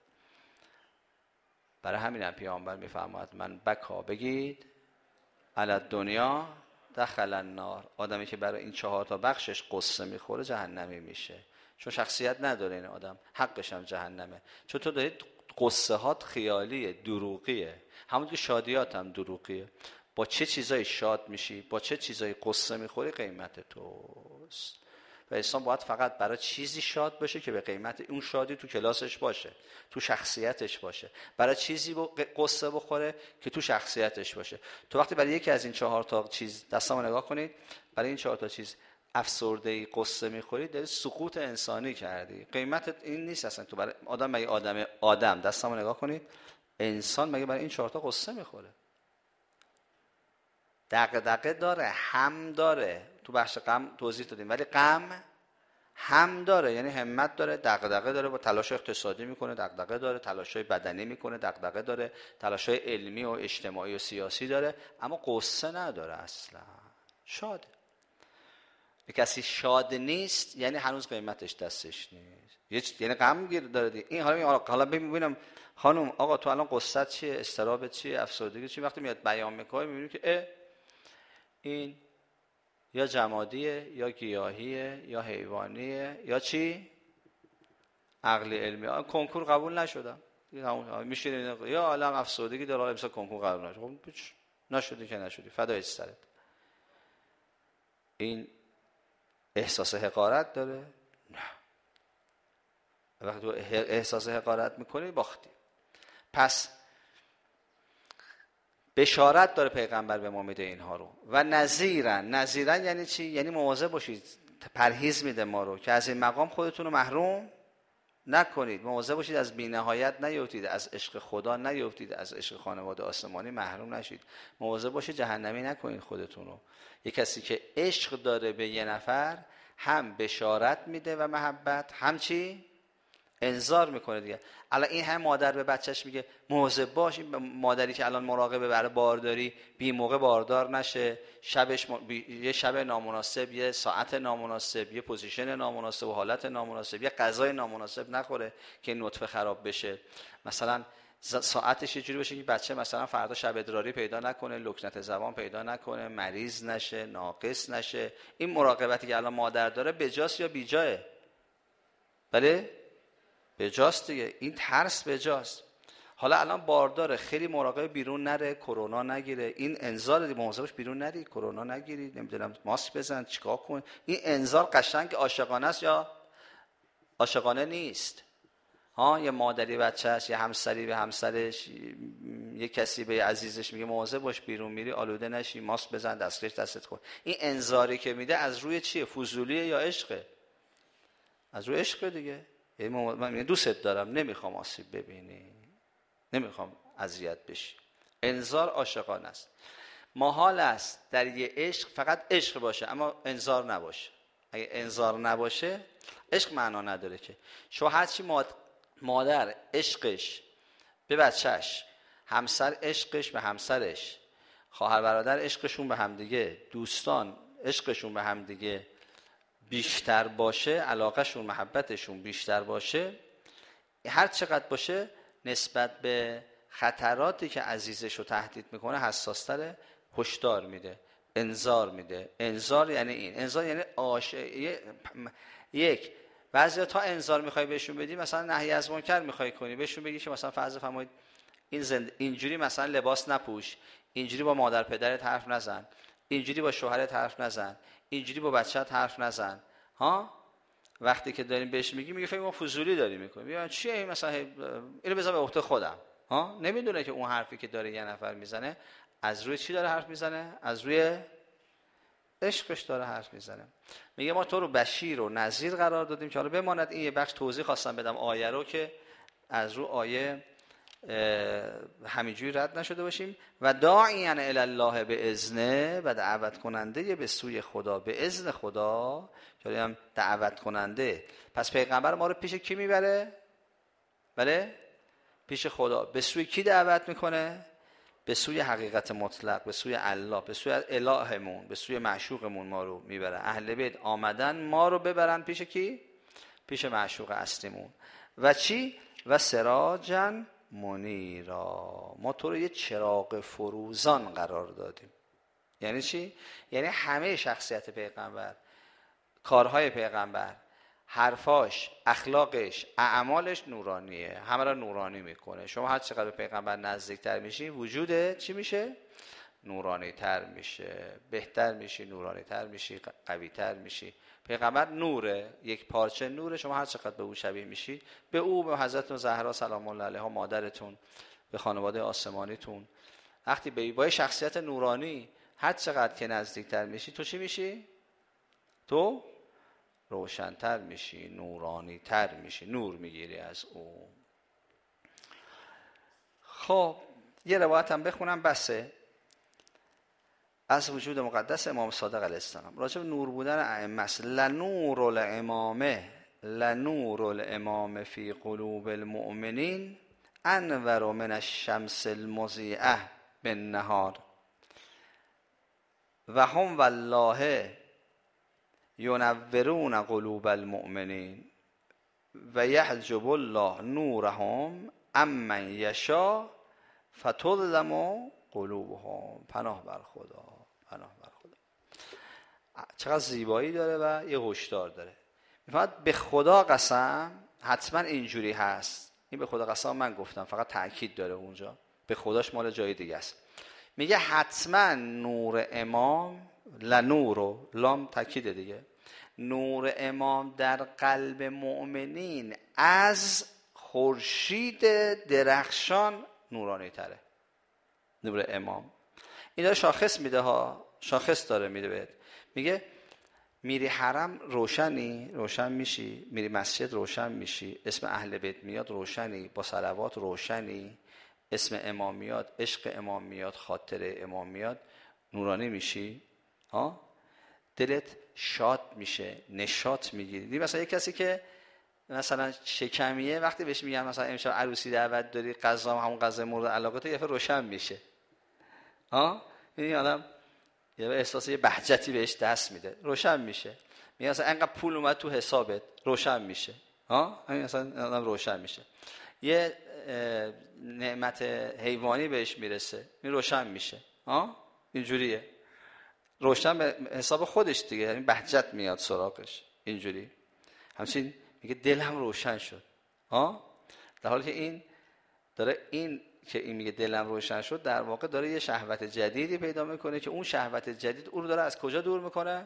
برای همین هم پیامبر میفرماید من بکا بگید علی دنیا دخل النار، آدمی که برای این 4 تا بخشش قصه میخوره جهنمی میشه، چون شخصیت نداره این آدم، حقش هم جهنمه، چون تو دارید قصه هات خیالیه، دروغیه، همون که شادیات هم دروغیه. با چه چیزایی شاد میشی، با چه چیزایی قصه میخوری، قیمت توست. و انسان باید فقط برای چیزی شاد باشه که به قیمت اون شادی تو کلاسش باشه، تو شخصیتش باشه، برای چیزی قصه بخوره که تو شخصیتش باشه. تو وقتی برای یکی از این 4 تا چیز دستمو نگاه کنید، برای این 4 تا چیز افسرده‌ای قصه میخورید، داری سقوط انسانی کردی. قیمت این نیست اصلا. تو برای آدم، مگه آدم دستمو نگاه کنید، انسان مگه برای این 4 تا قصه میخوره؟ دغدغه داره، هم داره، تو بخش غم توضیح دادیم، ولی غم هم داره، یعنی همت داره، دغدغه داره، با تلاش اقتصادی میکنه، دغدغه داره، تلاشای بدنی میکنه، دغدغه داره، تلاشای علمی و اجتماعی و سیاسی داره، اما قصه نداره اصلا، شاده. کسی شاد نیست یعنی هنوز قیمتش دستش نیست، یعنی غمگیر داره دیگه. این حالا ببینم خانم آقا تو الان قصت چیه، استرابت چیه، افسردگی چیه؟ وقتی میاد بیان میکنه میبینی که این یا جمادیه یا گیاهیه یا حیوانیه یا چی؟ عقلی علمی. کنکور قبول نشدم میشینه یا الان افسردگی داره، مثلا کنکور قبول نشد. خب نشدی که نشدی، فدای سرت. این احساس حقارت داره؟ نه. وقتی تو احساس حقارت میکنی باختی. پس بشارت داره پیغمبر به ما میده اینها رو. و نذیرن یعنی چی؟ یعنی مواظب باشید، پرهیز میده ما رو که از این مقام خودتون رو محروم نکنید، مواظب باشید از بی‌نهایت نیفتید، از عشق خدا نیفتید، از عشق خانواده آسمانی محروم نشید، مواظب باشید جهنمی نکنید خودتون رو. یک کسی که عشق داره به یه نفر هم بشارت میده و محبت، هم چی؟ انذار میکنه دیگه. الان این هم مادر به بچهش میگه مواظب باش، این مادری که الان مراقبه برای بارداری بی موقع باردار نشه، شبش یه شب نامناسب، یه ساعت نامناسب، یه پوزیشن نامناسب و حالت نامناسب، یه غذای نامناسب نخوره که این نطفه خراب بشه. مثلا ساعتش یه جوری باشه که بچه مثلا فردا شب ادراری پیدا نکنه، لکنت زبان پیدا نکنه، مریض نشه، ناقص نشه. این مراقبتی که الان مادر داره بجاست یا بیجاه؟ بله بجاست دیگه. این ترس بجاست. حالا الان بارداره، خیلی مراقب بیرون نره، کرونا نگیره. این انذار دی، مواظبش بیرون نری، کرونا نگیری، نمیدونم ماسک بزن، چیکار کن. این انذار قشنگ عاشقانه است یا عاشقانه نیست؟ یه مادری بچه‌اش، یه همسری به همسرش، یه کسی به عزیزش میگه مواظب باش بیرون میری آلوده نشی، ماسک بزن، دستکش دستت کن. این انذاری که میده از روی چیه؟ فضولیه یا عشقه؟ از روی عشق دیگه. من دوست دارم، نمیخوام آسیب ببینی، نمیخوام اذیت بشی. انذار عاشقانه است. محال است در یه عشق فقط عشق باشه اما انذار نباشه. اگه انذار نباشه عشق معنا نداره که. شوهر چی؟ مادر عشقش به بچهش، همسر عشقش به همسرش، خواهر برادر عشقشون به همدیگه، دوستان عشقشون به همدیگه بیشتر باشه، علاقهشون محبتشون بیشتر باشه، هر چقدر باشه نسبت به خطراتی که عزیزش رو تهدید میکنه حساستره، هشدار میده، انذار میده. انذار یعنی این، انذار یعنی یک بعضی تا انذار میخوای بهشون بدی، مثلا نهی از منکر میخوای کنی، بهشون بگی که مثلا فرض فرمایید اینجوری مثلا لباس نپوش، اینجوری با مادر پدرت حرف نزن، اینجوری با شوهرت حرف نزن، اینجوری با بچه‌ت حرف نزن. وقتی که داریم بهش میگه فکر ما فضولی داریم میکنیم، میگه چیه این، مثلا اینو بذار به عهده خودم. نمیدونه که اون حرفی که داره یه نفر میزنه از روی چی داره حرف میزنه؟ از روی عشقش داره حرف میزنه. میگه ما تو رو بشیر و نذیر قرار دادیم که حالا بماند این یه بخش توضیح خواستم بدم آیه رو که از رو آیه همینجوری رد نشده باشیم. و داعیا الی الله به اذنه، و دعوت کننده به سوی خدا به اذن خدا، یعنی هم دعوت کننده. پس پیغمبر ما رو پیش کی میبره؟ بله، پیش خدا. به سوی کی دعوت میکنه؟ به سوی حقیقت مطلق، به سوی الله، به سوی الهمون، به سوی معشوقمون ما رو میبره. اهل بیت آمدن ما رو ببرن پیش کی؟ پیش معشوق اصلیمون. و چی؟ و سراجا منیرا، ما تو رو یه چراغ فروزان قرار دادیم. یعنی چی؟ یعنی همه شخصیت پیغمبر، کارهای پیغمبر، حرفاش، اخلاقش، اعمالش نورانیه، همه را نورانی میکنه. شما هر چقدر به پیغمبر نزدیکتر میشی، وجودت چی میشه؟ نورانی تر میشه، بهتر میشی، نورانی تر میشی، قوی تر میشی. پیغمبر نوره، یک پارچه نوره. شما هر چقدر به او شبیه میشید، به او، به حضرت زهرا سلام الله علیها مادرتون، به خانواده آسمانیتون، وقتی به با شخصیت نورانی هر چقدر که نزدیکتر میشی، تو چی میشی؟ تو روشن‌تر میشی، نورانی تر میشی، نور میگیری از او. خب یه روایت هم بخونم بسه، از وجود مقدس امام صادق علیه السلام راجع به نور بودن ائمه است. لنور الامامه، لنور الامام فی قلوب المؤمنین انور من الشمس المضیئه بالنهار و هم والله ینورون قلوب المؤمنین و یحجب الله نورهم امن یشاء فتظلم قلوبهم. پناه بر خدا، پناه بر خدا. چقدر زیبایی داره و یه هشدار داره. میفهمد به خدا قسم حتما اینجوری هست. این به خدا قسم من گفتم، فقط تأکید داره اونجا، به خداش مال جای دیگه است. میگه حتما نور امام، لنور، لام تأکید دیگه، نور امام در قلب مؤمنین از خورشید درخشان نورانی تره. نور امام این داره شاخص میده ها، شاخص داره میده بهت. میگه میری حرم روشنی، روشن میشی، میری مسجد روشن میشی، اسم اهل بیت میاد روشنی، با صلوات روشنی، اسم امام میاد، عشق امام میاد، خاطر امام میاد، نورانی میشی ها، دلت شاد میشه، نشاط میگیری. مثلا یک کسی که مثلا شکمیه، وقتی بهش میگم مثلا امشب عروسی دعوت داری، غذا همون غذا مورد علاقت، یه دفعه روشن میشه ها. این آدم یه احساس یه بهجتی بهش دست میده، روشن میشه. میگه مثلا انقدر پول اومد تو حسابت، روشن میشه ها. همین مثلا آدم روشن میشه. یه نعمت حیوانی بهش میرسه، این روشن میشه ها. اینجوریه، روشن به حساب خودش دیگه، یعنی بهجت میاد سراغش اینجوری. همچنین میگه دلم روشن شد ها، در حالی که این داره، این که این میگه دلم روشن شد، در واقع داره یه شهوت جدیدی پیدا میکنه که اون شهوت جدید او رو داره از کجا دور میکنه؟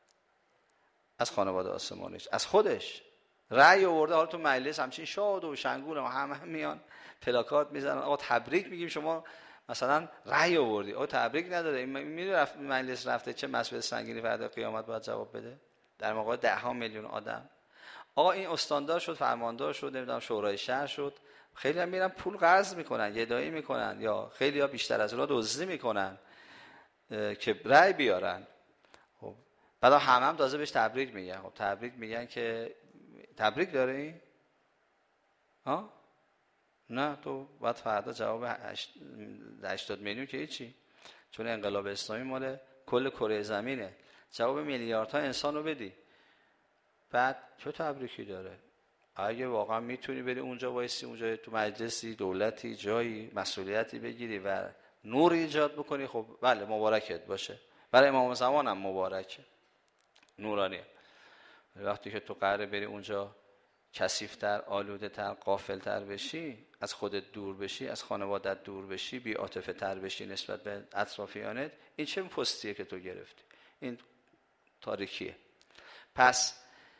از خانواده آسمانیش، از خودش. رأی آورده، حالا تو مجلس همچین شاد و شنگول و همه میان پلاکارد میزنن، آقا تبریک میگیم، شما مثلا رأی آوردی، آقا تبریک نداره. این میدونه مجلس رفته چه مسئله سنگینی فردا قیامت باید جواب بده در مقابل 10 میلیون آدم. آقا این استاندار شد، فرماندار شد، نمیدونم شورای شهر شد. خیلی هم میرن پول قرض میکنن، گدایی میکنن، یا خیلی ها بیشتر از اون دزدی میکنن که رأی بیارن. خب بعد هم تازه بهش تبریک میگن. خب تبریک میگن که تبریک داری؟ ها؟ نه، تو باید فردا جواب 80 میلیون که هیچی، چون انقلاب اسلامی مال کل کره زمینه، جواب میلیاردها انسان رو بدی. بعد چه تبریکی داره؟ اگه واقعا میتونی بری اونجا وایسی، اونجا تو مجلسی، دولتی، جایی مسئولیتی بگیری و نور ایجاد بکنی، خب بله مبارکت باشه. برای امام زمان هم مبارکه، نورانیه. وقتی که تو قراره بری اونجا کثیف‌تر، آلوده‌تر، غافل‌تر بشی، از خودت دور بشی، از خانوادت دور بشی، بی عاطفه‌تر بشی نسبت به اطرافیانت، این چه پستیه که تو گرفتی؟ این تاریکیه. پس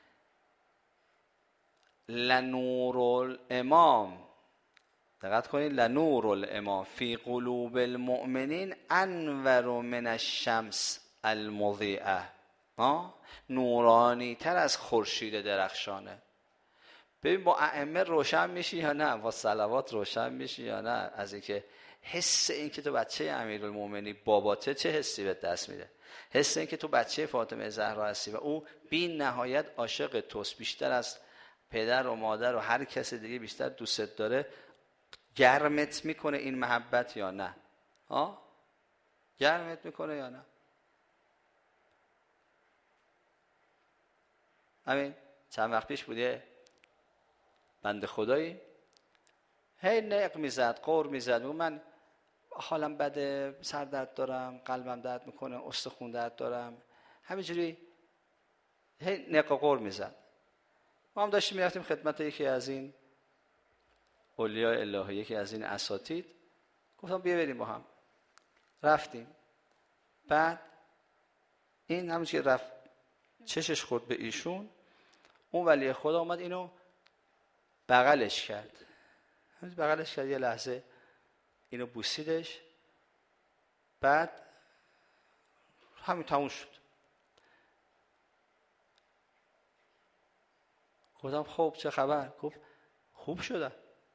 لنور الامام، دقت کنید، لنور الامام فی قلوب المؤمنین انور من الشمس المضیئه، نورانی تر از خورشید درخشانه. ببین با ائمه روشن میشی یا نه؟ با صلوات روشن میشی یا نه؟ از اینکه حس این که تو بچه امیرالمومنین باباته چه حسی به دست میده؟ حس این که تو بچه فاطمه زهرا هستی و او بی نهایت عاشق توست، بیشتر از پدر و مادر و هر کس دیگه بیشتر دوستت داره، گرمت میکنه این محبت یا نه؟ گرمت میکنه یا نه؟ همین چند وقت پیش بوده بنده خدایی هی نق میزد، قور میزد، من حالم بده، سر درد دارم، قلبم درد میکنه، استخون درد دارم، همینجوری هی نق و قور میزد. ما هم داشتیم میرفتیم خدمت یکی از این اولیاء الهی، یکی از این اساتید، گفتم بیا بریم با هم. رفتیم. بعد این همون که رفت چشش خورد به ایشون، اون ولی خدا اومد اینو بغلش کرد، یه لحظه اینو بوسیدش، بعد همین تموم شد. گفتم خب چه خبر؟ گفت خوب شدم.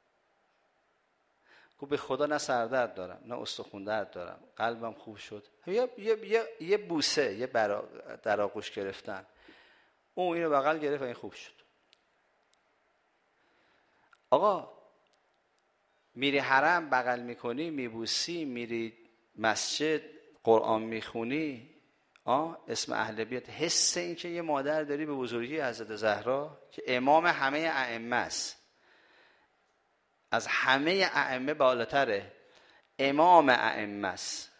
گفت به خدا نه سردرد دارم نه استخوان درد دارم، قلبم خوب شد. یه بوسه، یه در آغوش گرفتن، اون اینو بغل گرفت و این خوب شد. آقا میری حرم بغل میکنی، میبوسی، میری مسجد قرآن میخونی، اسم اهل بیت، حس این که یه مادر داری به بزرگی حضرت زهرا که امام همه ائمه است، از همه ائمه بالاتره، امام ائمه است.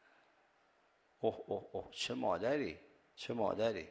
اوه چه مادری.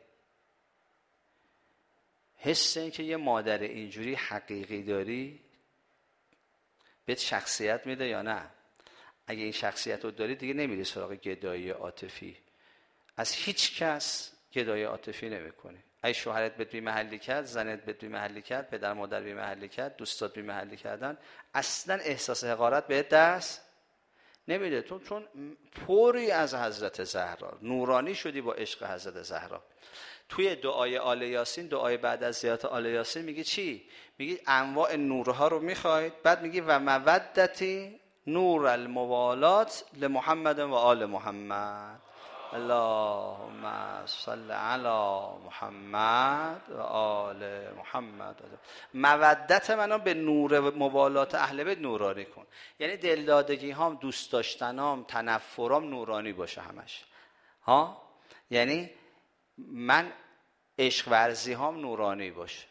حس این که یه مادر اینجوری حقیقی داری بهت شخصیت میده یا نه؟ اگه این شخصیت رو داری دیگه نمیری سراغ گدایی عاطفی، از هیچ کس گدایی عاطفی نمیکنی. اگه شوهرت بهت بی‌محلی کرد، زنت بهت بی‌محلی کرد، پدر مادر بی‌محلی کرد، دوستات بی‌محلی کردن، اصلا احساس حقارت بهت دست نمیده. چون پوری از حضرت زهرا، نورانی شدی با عشق حضرت زهرا. توی دعای آل یاسین، دعای بعد از زیارت آل یاسین، میگی چی؟ میگی انواع نورها رو میخواید، بعد میگی و مودتی نور الموالات لمحمد و آل محمد، اللهم صل علی محمد و آل محمد. مودت منو به نور موالات اهل بیت نورانی کن، یعنی دلدادگی هام، دوست داشتنام، تنفرام نورانی باشه همش. یعنی من عشق ورزی هام نورانی باشه.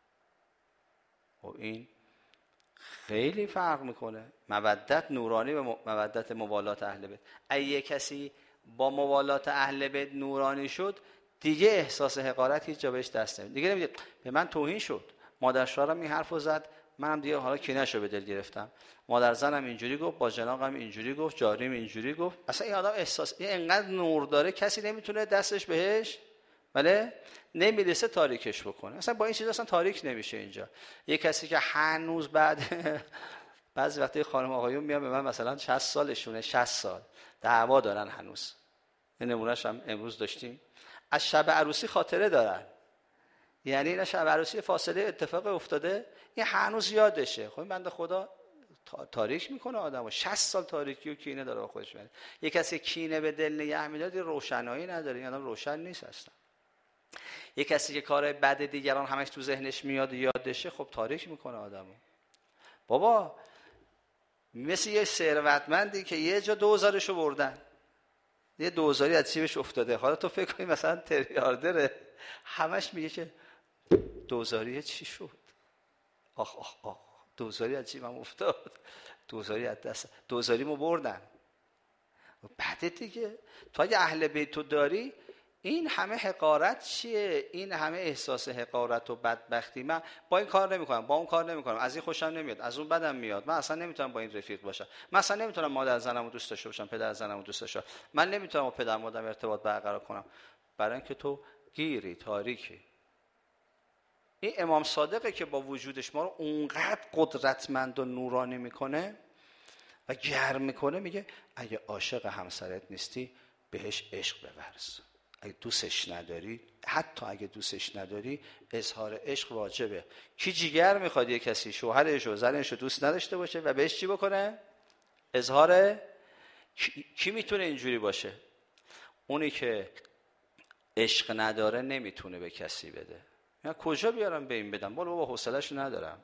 و این خیلی فرق میکنه. مودت نورانی و مودت موالات اهل بیت. اگه کسی با موالات اهل بیت نورانی شد، دیگه احساس حقارت هیچ جا بهش دست نمیده. دیگه نمیگه به من توهین شد، مادر شوهرم این حرفو زد، منم دیگه حالا کینه‌شو به دل گرفتم، مادر زنم اینجوری گفت، باجناقم اینجوری گفت، جاریم اینجوری گفت. اصلا این آدم احساس اینقدر نور داره کسی نمیتونه دستش بهش نمیرسه تاریکش بکنه. اصلا با این چیز اصلا تاریک نمیشه اینجا. یه کسی که هنوز بعضی وقتی خانم آقایون میان به من مثلا 60 سالشونه، 60 سال دعوا دارن هنوز. این نمونهش هم امروز داشتیم، از شب عروسی خاطره دارن، یعنی این شب عروسی فاصله اتفاق افتاده، این هنوز یادشه. خب این بنده خدا تاریک میکنه آدمو، 60 سال تاریکی و کینه داره با خودش میاره. یه کسی کینه به دل نگه میداره روشنایی نداره، این آدم روشن نیست اصلا. یه کسی که کار بد دیگران همش تو ذهنش میاد یادشه، خب تاریک میکنه آدمو. بابا مثل یه ثروتمندی که یه جا 2000شو بردن، یه 2000 از جیبش افتاده، حالا تو فکر کنی مثلا تریاردره، همش میگه که 2000 چی شد، آخ 2000 از جیبم افتاد، 2000 از دست، 2000مو بردن. بعد دیگه تو اگه اهل بیت تو داری، این همه حقارت چیه؟ این همه احساس حقارت و بدبختی. من با این کار نمی‌کنم، با اون کار نمی‌کنم، از این خوشم نمیاد، از اون بدم میاد، من اصلا نمیتونم با این رفیق باشم، من اصلا نمیتونم مادر زنمو دوست داشته باشم، پدر زنمو دوست داشته باشم، من نمیتونم با پدر مادرم ارتباط برقرار کنم، برای اینکه تو گیری، تاریکی. این امام صادقه که با وجودش ما رو اونقدر قدرتمند و نورانی میکنه و گرم میکنه. میگه اگه عاشق همسرت نیستی بهش عشق بورز، اگه دوستش نداری، حتی اگه دوستش نداری، اظهار عشق واجبه. کی جیگر میخواد یه کسی شوهرش و زنش رو دوست نداشته باشه و بهش چی بکنه؟ اظهار. کی میتونه اینجوری باشه؟ اونی که عشق نداره نمیتونه به کسی بده. من کجا بیارم به این بدم؟ بابا حوصله‌اش ندارم.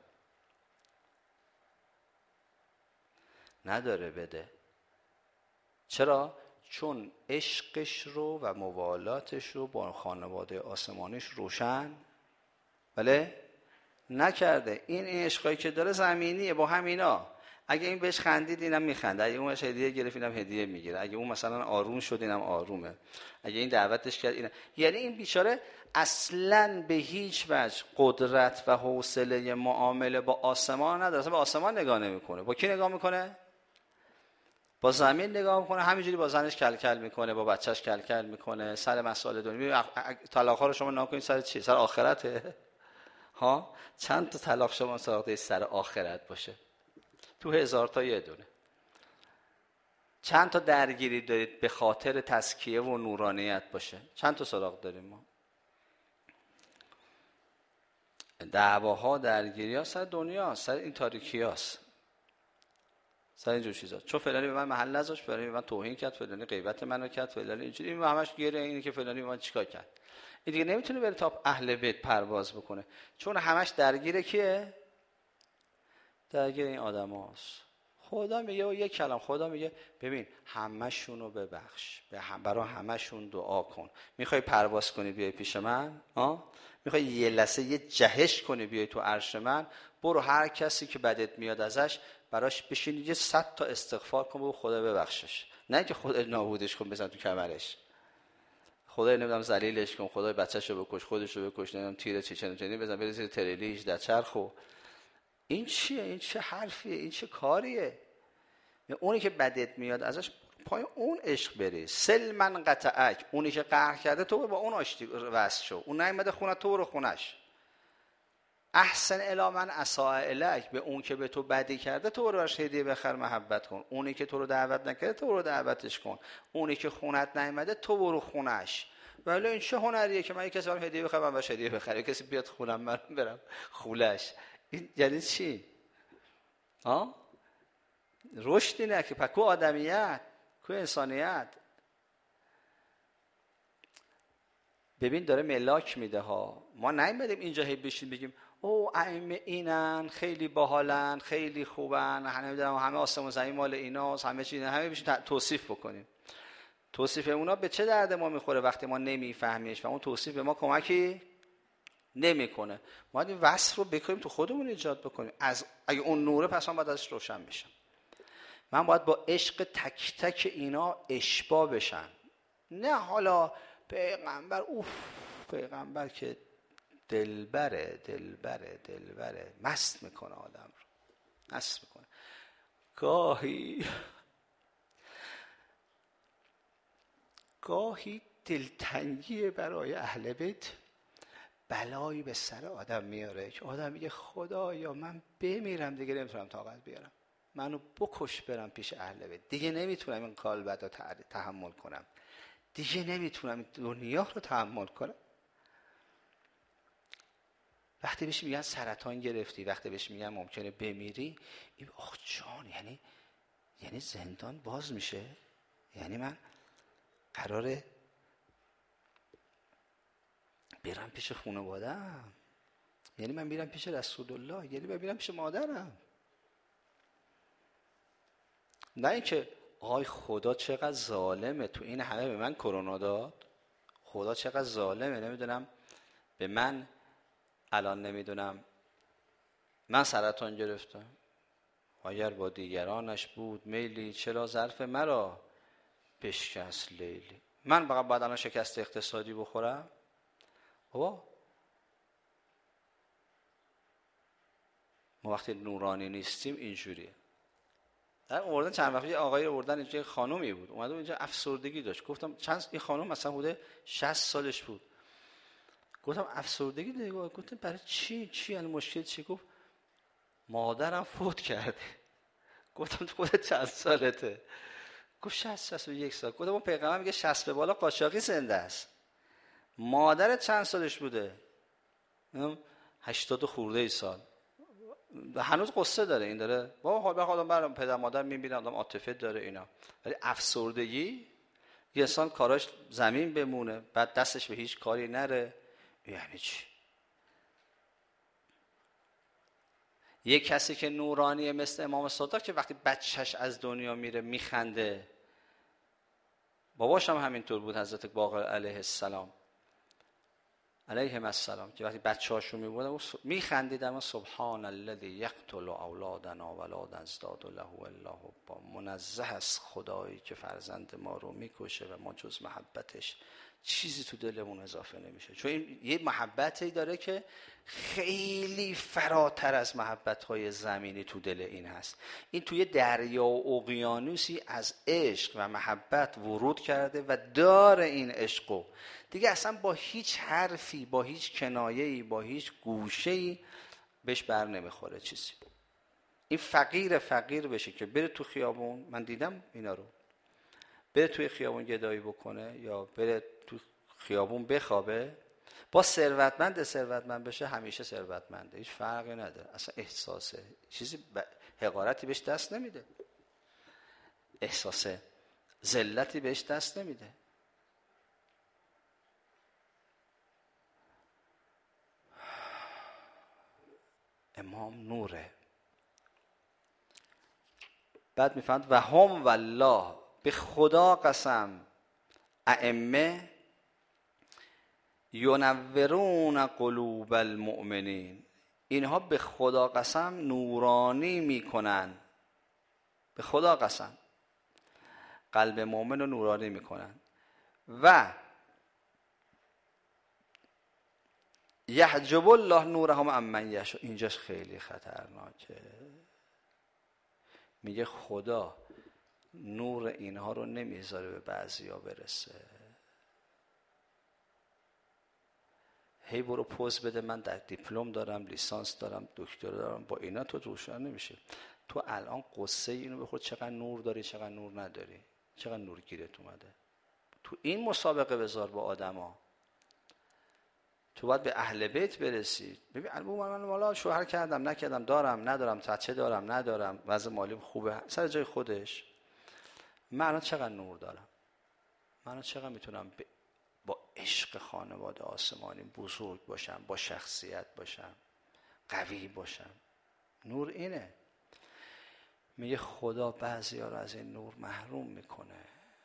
نداره بده. چرا؟ چون عشقش رو و موالاتش رو با خانواده آسمانیش روشن بله نکرده. این عشقایی که داره زمینیه با همینا. اگه این بهش خندید اینم میخنده، اگه اون بهش هدیه گرفت اینم هدیه میگیره، اگه اون مثلا آروم شد اینم آرومه، اگه این دعوتش کرد اینم. یعنی این بیچاره اصلاً به هیچ وجه قدرت و حوصله معامله با آسمان نداره. اصلا به آسمان نگاه نمیکنه. با کی نگاه میکنه؟ با زمین نگاه میکنه. همینجوری با زنش کلکل میکنه، با بچهش کلکل میکنه، سر مسائل دنیا. طلاق‌ها رو شما نگاه کنید سر چی؟ سر آخرته. ها چند تا طلاق شما سراغ سر آخرت باشه؟ تو 1000 تا یه دونه. چند تا درگیری دارید به خاطر تزکیه و نورانیت باشه؟ چند تا سراغ داریم ما؟ دعواها، درگیری ها سر دنیا، سر این تاریکی هاست، سر اینجور چیزا. چون فلانی به من محل نذاشت، فلانی به من توهین کرد، فلانی غیبت منو کرد، فلانی اینجوری. این همش گیره اینه که فلانی به من چیکار کرد. این دیگه نمیتونه بره تا اهل بیت پرواز بکنه، چون همش درگیر کیه؟ درگیر این آدماست. خدا میگه و یک کلام خدا میگه ببین همشونو ببخش، برای همشون دعا کن. میخوای پرواز کنی بیای پیش من؟ میخوای یه لحظه یه جهش کنی بیای تو عرش من؟ برو هر کسی که بدت میاد ازش براش بشین یه 100 تا استغفار کن و خدا ببخشش. نه که خدا نابودش کن بزن تو کمرش، خدای نمیدونم ذلیلش کن، خدای بچه‌شو بکش، خودشو بکش، نمیدونم تیر چیچن بزن بره زیر تریلیش در چرخو. این چیه؟ این چه حرفیه؟ این چه کاریه؟ اونی که بدت میاد ازش پای اون عشق بری. سلمن قطعک، اونی که قهر کرده تو با اون آشتی وصل شو. اون نیومده خونه تو رو خونش. احسن الی من اساء الیک، به اون که به تو بدی کرده تو رو براش هدیه بخر، محبت کن. اونی که تو رو دعوت نکرده تو رو دعوتش کن. اونی که خونت نیومده تو برو خونش. ولی این چه هنریه که من کسی برام هدیه بخرم، من براش هدیه بخرم، کسی بیاد خونم من برم خولش؟ این یعنی چی؟ رشد اینه که پکو آدمیت، کو انسانیت. ببین داره ملاک میده ها. ما نیومدیم اینجا هی بشین بگیم او ائمه اینن، خیلی باحالن، خیلی خوبن، همه آسمون زمین مال ایناست، همه چیز، همه بشین توصیف بکنیم. توصیف اونا به چه درد ما میخوره وقتی ما نمیفهمیش و اون توصیف به ما کمکی نمیکنه؟ ما باید این وصف رو بکنیم تو خودمون ایجاد بکنیم. اگه اون نوره پس من باید ازش روشن بشم. من باید با عشق تک تک اینا اشباع بشم. نه حالا پیغمبر پیغمبر که دلبره مست میکنه آدم رو، مست میکنه. گاهی دلتنگی برای اهل بیت بلایی به سر آدم میاره که آدم میگه خدایا من بمیرم دیگه نمیتونم طاقت بیارم، منو بکش برم پیش اهل بیت، دیگه نمیتونم این کالبد رو تحمل کنم، دیگه نمیتونم این دنیا رو تحمل کنم. وقتی بهش میگن سرطان گرفتی، وقتی بهش میگن ممکنه بمیری، این آخ جان، یعنی زندان باز میشه، یعنی من قراره برم پیش خانواده‌ام، یعنی من میرم پیش رسول الله، یعنی من میرم پیش مادرم. نه اینکه آی خدا چقدر ظالمه، تو این همه به من کرونا داد، خدا چقدر ظالمه، نمیدونم به من الان نمیدونم من سرطان گرفتم، اگر با دیگرانش بود میلی چرا ظرف مرا بشکست لیلی. من فقط باید الان شکست اقتصادی بخورم؟ ما وقتی نورانی نیستیم اینجوریه. آوردن چند وقتی آقای آوردن اینجا، خانومی بود اومده اینجا افسردگی داشت. گفتم چند این خانم مثلا بوده 60 سالش بود. گفتم افسردگی داری؟ گفتم برای چی الان مشکل چی؟ گفت مادرم فوت کرده. گفتم تو خودت چند سالته؟ گفت 61 سال. گفتم اون پیغمبر میگه 60 به بالا قاچاقی زنده است. مادر چند سالش بوده؟ 80 خورده ای سال. هنوز قصه داره این داره بابا آدم برام پدر مادر میبینه آدم عاطفه داره اینا، ولی افسردگی یه انسان کاراش زمین بمونه بعد دستش به هیچ کاری نره، یعنی چی؟ یه کسی که نورانیه مثل امام صادق که وقتی بچهش از دنیا میره میخنده، باباش هم همینطور بود، حضرت باقر علیه السلام علیهم السلام، که وقتی بچه‌هاشون میبردن میخندید، اما سبحان الذی یقتل اولادنا ولا نزداد له الا حبا، منزه است خدایی که فرزند ما رو میکشه و ما جز محبتش چیزی تو دلمون اضافه نمیشه. چون این یه محبتی داره که خیلی فراتر از محبت‌های زمینی تو دل این هست. این توی دریا و اقیانوسی از عشق و محبت ورود کرده و داره این عشقو دیگه اصلا با هیچ حرفی، با هیچ کنایه‌ای، با هیچ گوشه‌ای بهش بر نمیخوره چیزی. این فقیر بشه که بره تو خیابون، من دیدم اینا رو، بره توی خیابون گدایی بکنه یا بره تو خیابون بخوابه، با ثروتمند بشه همیشه ثروتمنده، هیچ فرقی نداره، اصلا احساسه چیزی حقارتی بهش دست نمیده، احساس ذلتی بهش دست نمیده. امام نوره. بعد میفهمد و هم والله، به خدا قسم، ائمه ینورون قلوب المؤمنین، اینها به خدا قسم نورانی میکنن، به خدا قسم قلب مؤمن رو نورانی میکنن. و یحجب الله نورهم عمن یشاء، اینجاش خیلی خطرناکه، میگه خدا نور اینها رو نمیذاره به بعضیا برسه. هی برو پوز بده من در دیپلم دارم، لیسانس دارم، دکترا دارم، با اینا تو روشن نمیشه. تو الان قصه اینو بخور چقدر نور داری چقدر نور نداری، چقدر نور گیرت اومده. تو این مسابقه بذار با آدما. تو باید به اهل بیت برسی. ببین من والا شوهر کردم نکردم، دارم ندارم، بچه دارم ندارم، وضع مالیم خوبه، سر جای خودش. من الان چقدر نور دارم، من الان چقدر میتونم با عشق خانواده آسمانی بزرگ باشم، با شخصیت باشم، قوی باشم. نور اینه. میگه خدا بعضیا رو از این نور محروم میکنه.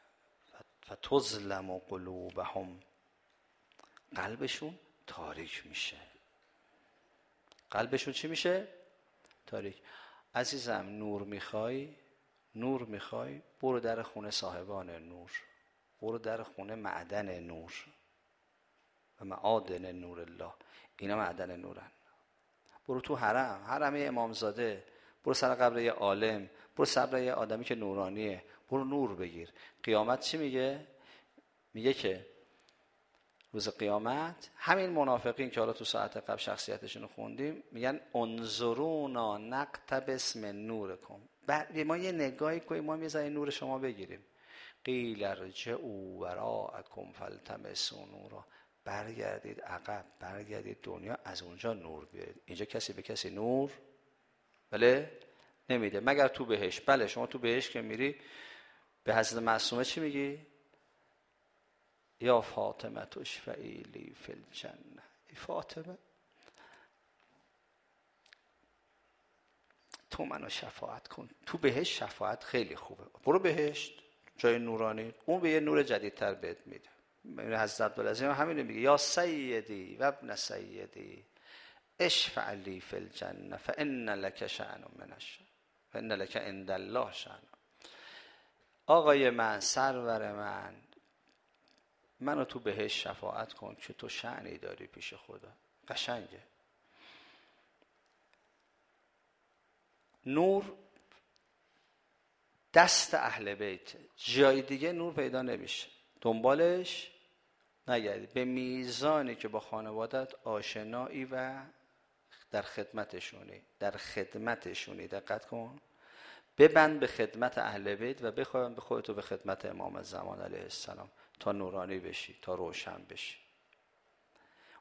فتظلم قلوبهم، قلبشون تاریک میشه. قلبشون چی میشه؟ تاریک. عزیزم نور میخوای؟ نور میخوای؟ برو در خونه صاحبان نور، برو در خونه معدن نور و معادن نور الله، اینا معدن نورن. برو تو حرم امامزاده، برو سر قبر یه عالم، برو سر یه آدمی که نورانیه، برو نور بگیر. قیامت چی میگه؟ میگه که روز قیامت همین منافقین که حالا تو ساعت قبل شخصیتشون رو خوندیم میگن انظرونا نقتبس من نورکم، بعد ما یه نگاهی کنیم ما یه ذره نور شما بگیریم. قیل ارجعوا وراءکم فالتمسوا نورا، برگردید عقب، برگردید دنیا، از اونجا نور بیارید. اینجا کسی به کسی نور بله نمیده مگر تو بهشت. بله شما تو بهشت که میری به حضرت معصومه چی میگی؟ یا فاطمه تشفعی لی فی الجنه، ای فاطمه تو منو شفاعت کن. تو بهشت شفاعت خیلی خوبه، برو بهشت جای نورانی، اون به یه نور جدیدتر بهت میده. حضرت عبدالعزیز همین میگه یا سیدی و ابن سیدی اشفع لی فی الجنه فان لک شأن من الشأن فان لک عند الله شأن. آقای من، سرور من، منو تو بهش شفاعت کن که تو شأنی داری پیش خدا. قشنگه. نور دست اهل بیت، جای دیگه نور پیدا نمیشه، دنبالش نگردی. به میزانی که با خانوادت آشنایی و در خدمتشونی دقت کن، ببند به خدمت اهل بیت و بخواه به خودتو به خدمت امام زمان علیه السلام تا نورانی بشی، تا روشن بشی.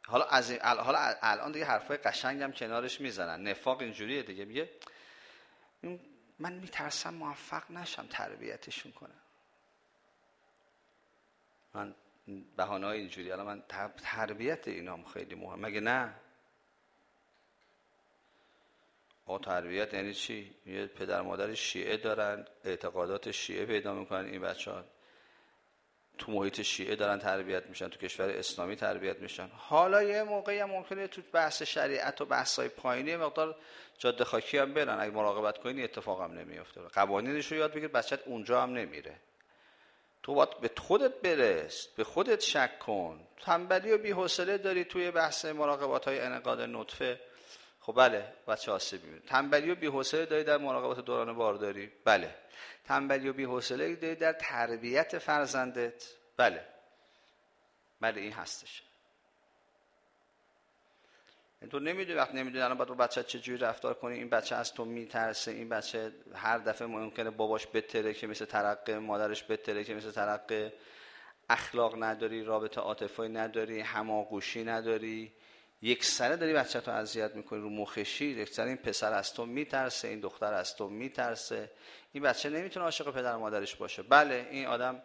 حالا الان دیگه حرفای قشنگم کنارش میزنن. نفاق اینجوریه دیگه، میگه من میترسم موفق نشم تربیتشون کنم. من بهانه‌های اینجوری، الان من تربیت اینام خیلی مهم، مگه نه؟ تربیت یعنی چی؟ یه پدر مادر شیعه دارن، اعتقادات شیعه پیدا میکنن، این بچه‌ها تو محیط شیعه دارن تربیت میشن، تو کشور اسلامی تربیت میشن. حالا یه موقعی هم ممکنه تو بحث شریعت و بحث‌های پایینی مقدار جاده خاکی هم برن، اگه مراقبت کنی اتفاق هم نمیفته. قوانینش رو یاد بگیر، بچه‌ت اونجا هم نمیره. تو باید به خودت برس، به خودت شک کن. تنبلی و بی‌حوصله داری توی بحث مراقبات‌های انعقاد نطفه، خب بله بچه آسیب می‌بینه. تنبلی و بی‌حوصله داری در مراقبات دوران بارداری، بله. تنبلی و بی‌حوصله داری در تربیت فرزندت، بله این هستش. تو نمیدونی، وقت نمیدونی الان باید با بچه چجوری رفتار کنی. این بچه از تو میترسه، این بچه هر دفعه ممکنه باباش بتره که مثل ترقه، مادرش بتره که مثل ترقه، اخلاق نداری، رابطه عاطفی نداری، هماغوشی نداری، یک سره داری بچه تو اذیت میکنی، رو مخشی. یک سره این پسر از تو میترسه، این دختر از تو میترسه، این بچه نمیتونه عاشق پدر مادرش باشه. بله این آدم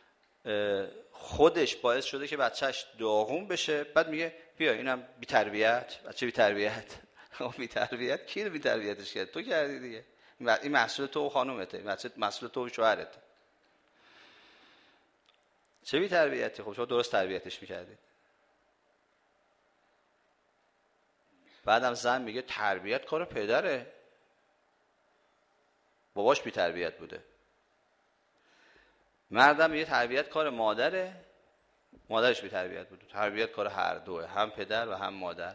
خودش باعث شده که بچهش داغون بشه، بعد میگه بیا اینم بی تربیت، بچه بی تربیت. بی تربیت کی رو بی تربیتش کرد؟ تو کردی دیگه. این مسئول تو و خانومته، مسئول تو و شوهرته. چه بی تربیتی؟ خب شما درست تربیتش میکردید. بعدم زن میگه تربیت کار پدره، باباش بی تربیت بوده. مردم میگه تربیت کار مادره، مادرش بی تربیت بوده. تربیت کار هر دوه، هم پدر و هم مادر.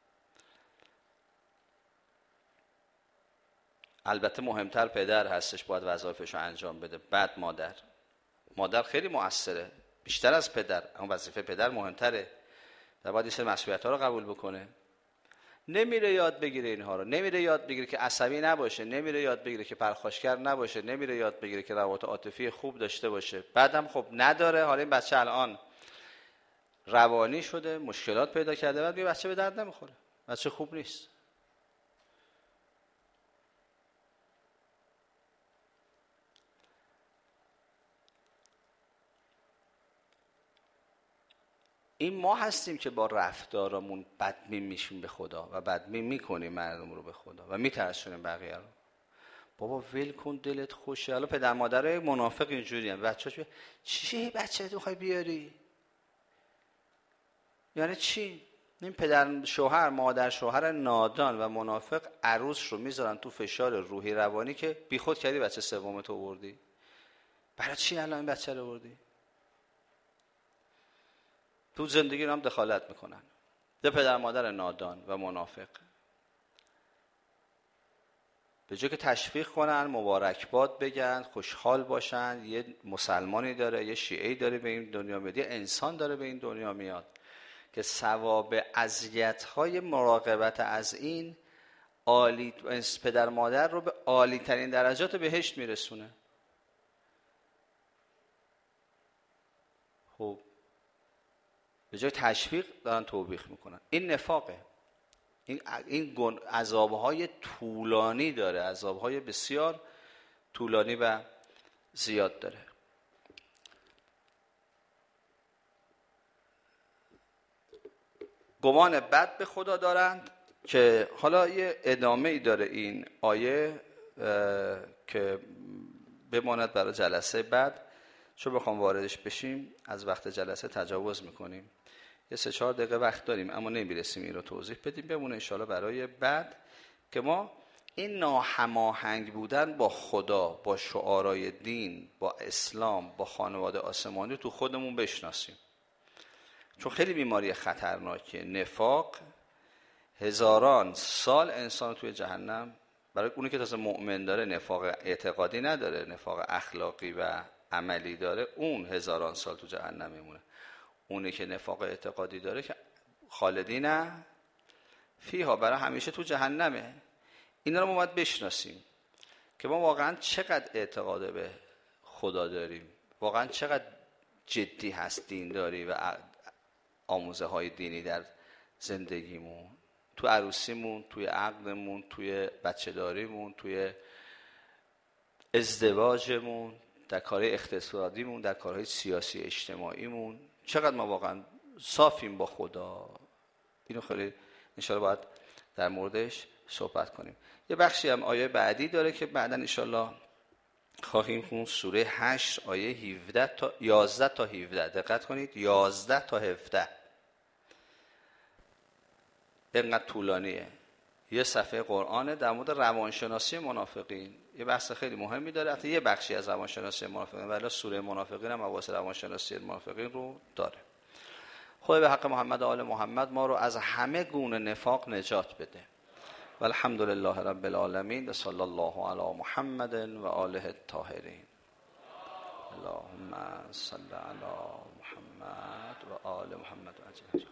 البته مهمتر پدر هستش، باید وظایفش رو انجام بده، بعد مادر خیلی مؤثره بیشتر از پدر، اما وظیفه پدر مهمتره. در باید این سری مسئولیت‌ها رو قبول بکنه. نمیره یاد بگیره اینها رو، نمیره یاد بگیره که عصبی نباشه، نمیره یاد بگیره که پرخاشگر نباشه، نمیره یاد بگیره که روابط عاطفی خوب داشته باشه. بعدم خب نداره. حالا این بچه الان روانی شده، مشکلات پیدا کرده، بعد بچه به درد نمیخوره، بچه خوب نیست. این ما هستیم که با رفتارمون بدبین میشیم به خدا و بدبین میکنیم مردم رو به خدا و میترسونیم بقیه رو. بابا ول کن، دلت خوشه. حالا پدر مادر منافق اینجوری هم، بچه‌ها چی بچه تو میخوای بیاری؟ یعنی چی؟ این پدر شوهر، مادر شوهر نادان و منافق عروس رو میذارن تو فشار روحی روانی که بیخود کردی بچه سوم تو آوردی. برای چی الان این بچه رو آوردی؟ تو زندگی رو هم دخالت میکنن. ده پدر مادر نادان و منافق به جای که تشویق کنن، مبارکباد بگن، خوشحال باشن، یه مسلمانی داره، یه شیعه‌ای داره به این دنیا میاد، یه انسان داره به این دنیا میاد که ثواب اذیت‌های مراقبت از این عالی، پدر مادر رو به عالی ترین درجات بهشت میرسونه. خب به جای تشویق دارن توبیخ میکنن. این نفاقه. این عذابهای طولانی داره، عذابهای بسیار طولانی و زیاد داره. گمان بد به خدا دارند که حالا یه ادامه ای داره این آیه که بماند برای جلسه بعد، چون بخوام واردش بشیم از وقت جلسه تجاوز میکنیم. یه 3-4 دقیقه وقت داریم اما نمیرسیم این رو توضیح بدیم، بمونه انشاءالله برای بعد که ما این ناهماهنگ بودن با خدا، با شعارهای دین، با اسلام، با خانواده آسمانی تو خودمون بشناسیم. چون خیلی بیماری خطرناکه. نفاق هزاران سال انسان توی جهنم، برای اونی که تازه مؤمن داره، نفاق اعتقادی نداره، نفاق اخلاقی و عملی داره، اون هزاران سال تو جهنم میمونه. اونی که نفاق اعتقادی داره که خالدین فیها، برای همیشه تو جهنمه. اینا رو ما باید بشناسیم که ما واقعا چقدر اعتقاد به خدا داریم، واقعا چقدر جدی هست دینداری و آموزه های دینی در زندگیمون، تو عروسیمون، توی عقدمون، توی بچه داریمون، توی ازدواجمون، در کارهای اقتصادیمون، در کارهای سیاسی اجتماعیمون. چقدر ما واقعا صافیم با خدا. اینو خیلی انشاءالله باید در موردش صحبت کنیم. یه بخشی هم آیه بعدی داره که بعداً انشاءالله خواهیم خوند، سوره 8 آیه 11 تا 11 تا 17. دقت کنید، 11 تا 17 اینقدر طولانیه. یه صفحه قرآنه در مورد روانشناسی منافقین. یه بحث خیلی مهمی داره. حتی یه بخشی از روانشناسی منافقین، ولی سوره منافقین هم مباحث روانشناسی منافقین رو داره. خدا به حق محمد و آل محمد ما رو از همه گونه نفاق نجات بده. و الحمدلله رب العالمین و صلی الله علی محمد و آله الطاهرین. اللهم صل علی محمد و آل محمد و عجل.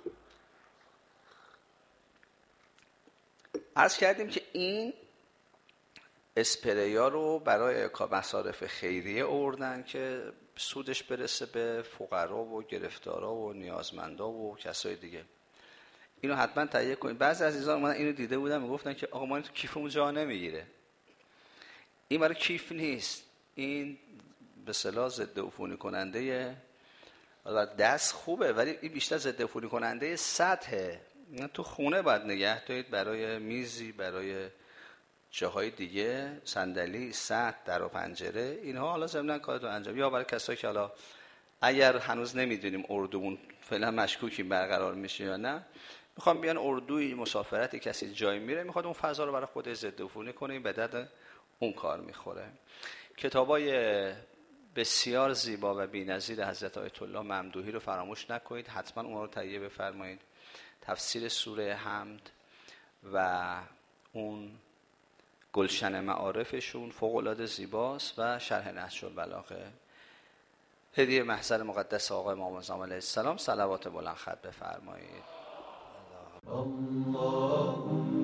عرض کردیم که این اسپریا رو برای مصارف خیریه آوردن که سودش برسه به فقرا و گرفتارا و نیازمندا و کسای دیگه. اینو حتما تهیه کنید. بعضی عزیزان من اینو دیده بودن میگفتن که آقا ما این تو کیفمون جا نمیگیره. این برای کیف نیست، این به اصطلاح ضد عفونی کننده دست خوبه، ولی این بیشتر ضد عفونی کننده سطحه. تو خونه باید نگه دارید، برای میزی، برای جاهای دیگه، صندلی، سطح، در و پنجره، اینها حالا ضمن کارتو انجام. یا برای کسایی که حالا اگر هنوز نمیدونیم اردومون فعلا مشکوکی برقرار میشه یا نه، میخوام بیان اردوی مسافرتی کسی جای میره میخواد اون فضا رو برای خودش ضد عفونی کنه، این به درد اون کار میخوره. کتابای بسیار زیبا و بی‌نظیر حضرت آیت الله ممدوحی رو فراموش نکنید، حتما اون رو تهیه بفرمایید. تفسیر سوره حمد و اون گلشن معارفشون فوق‌العاده زیباست و شرح نهج البلاغه. هدیه محضر مقدس آقای امام اعظم علیه السلام، صلوات بلند خط بفرمایید. اللهم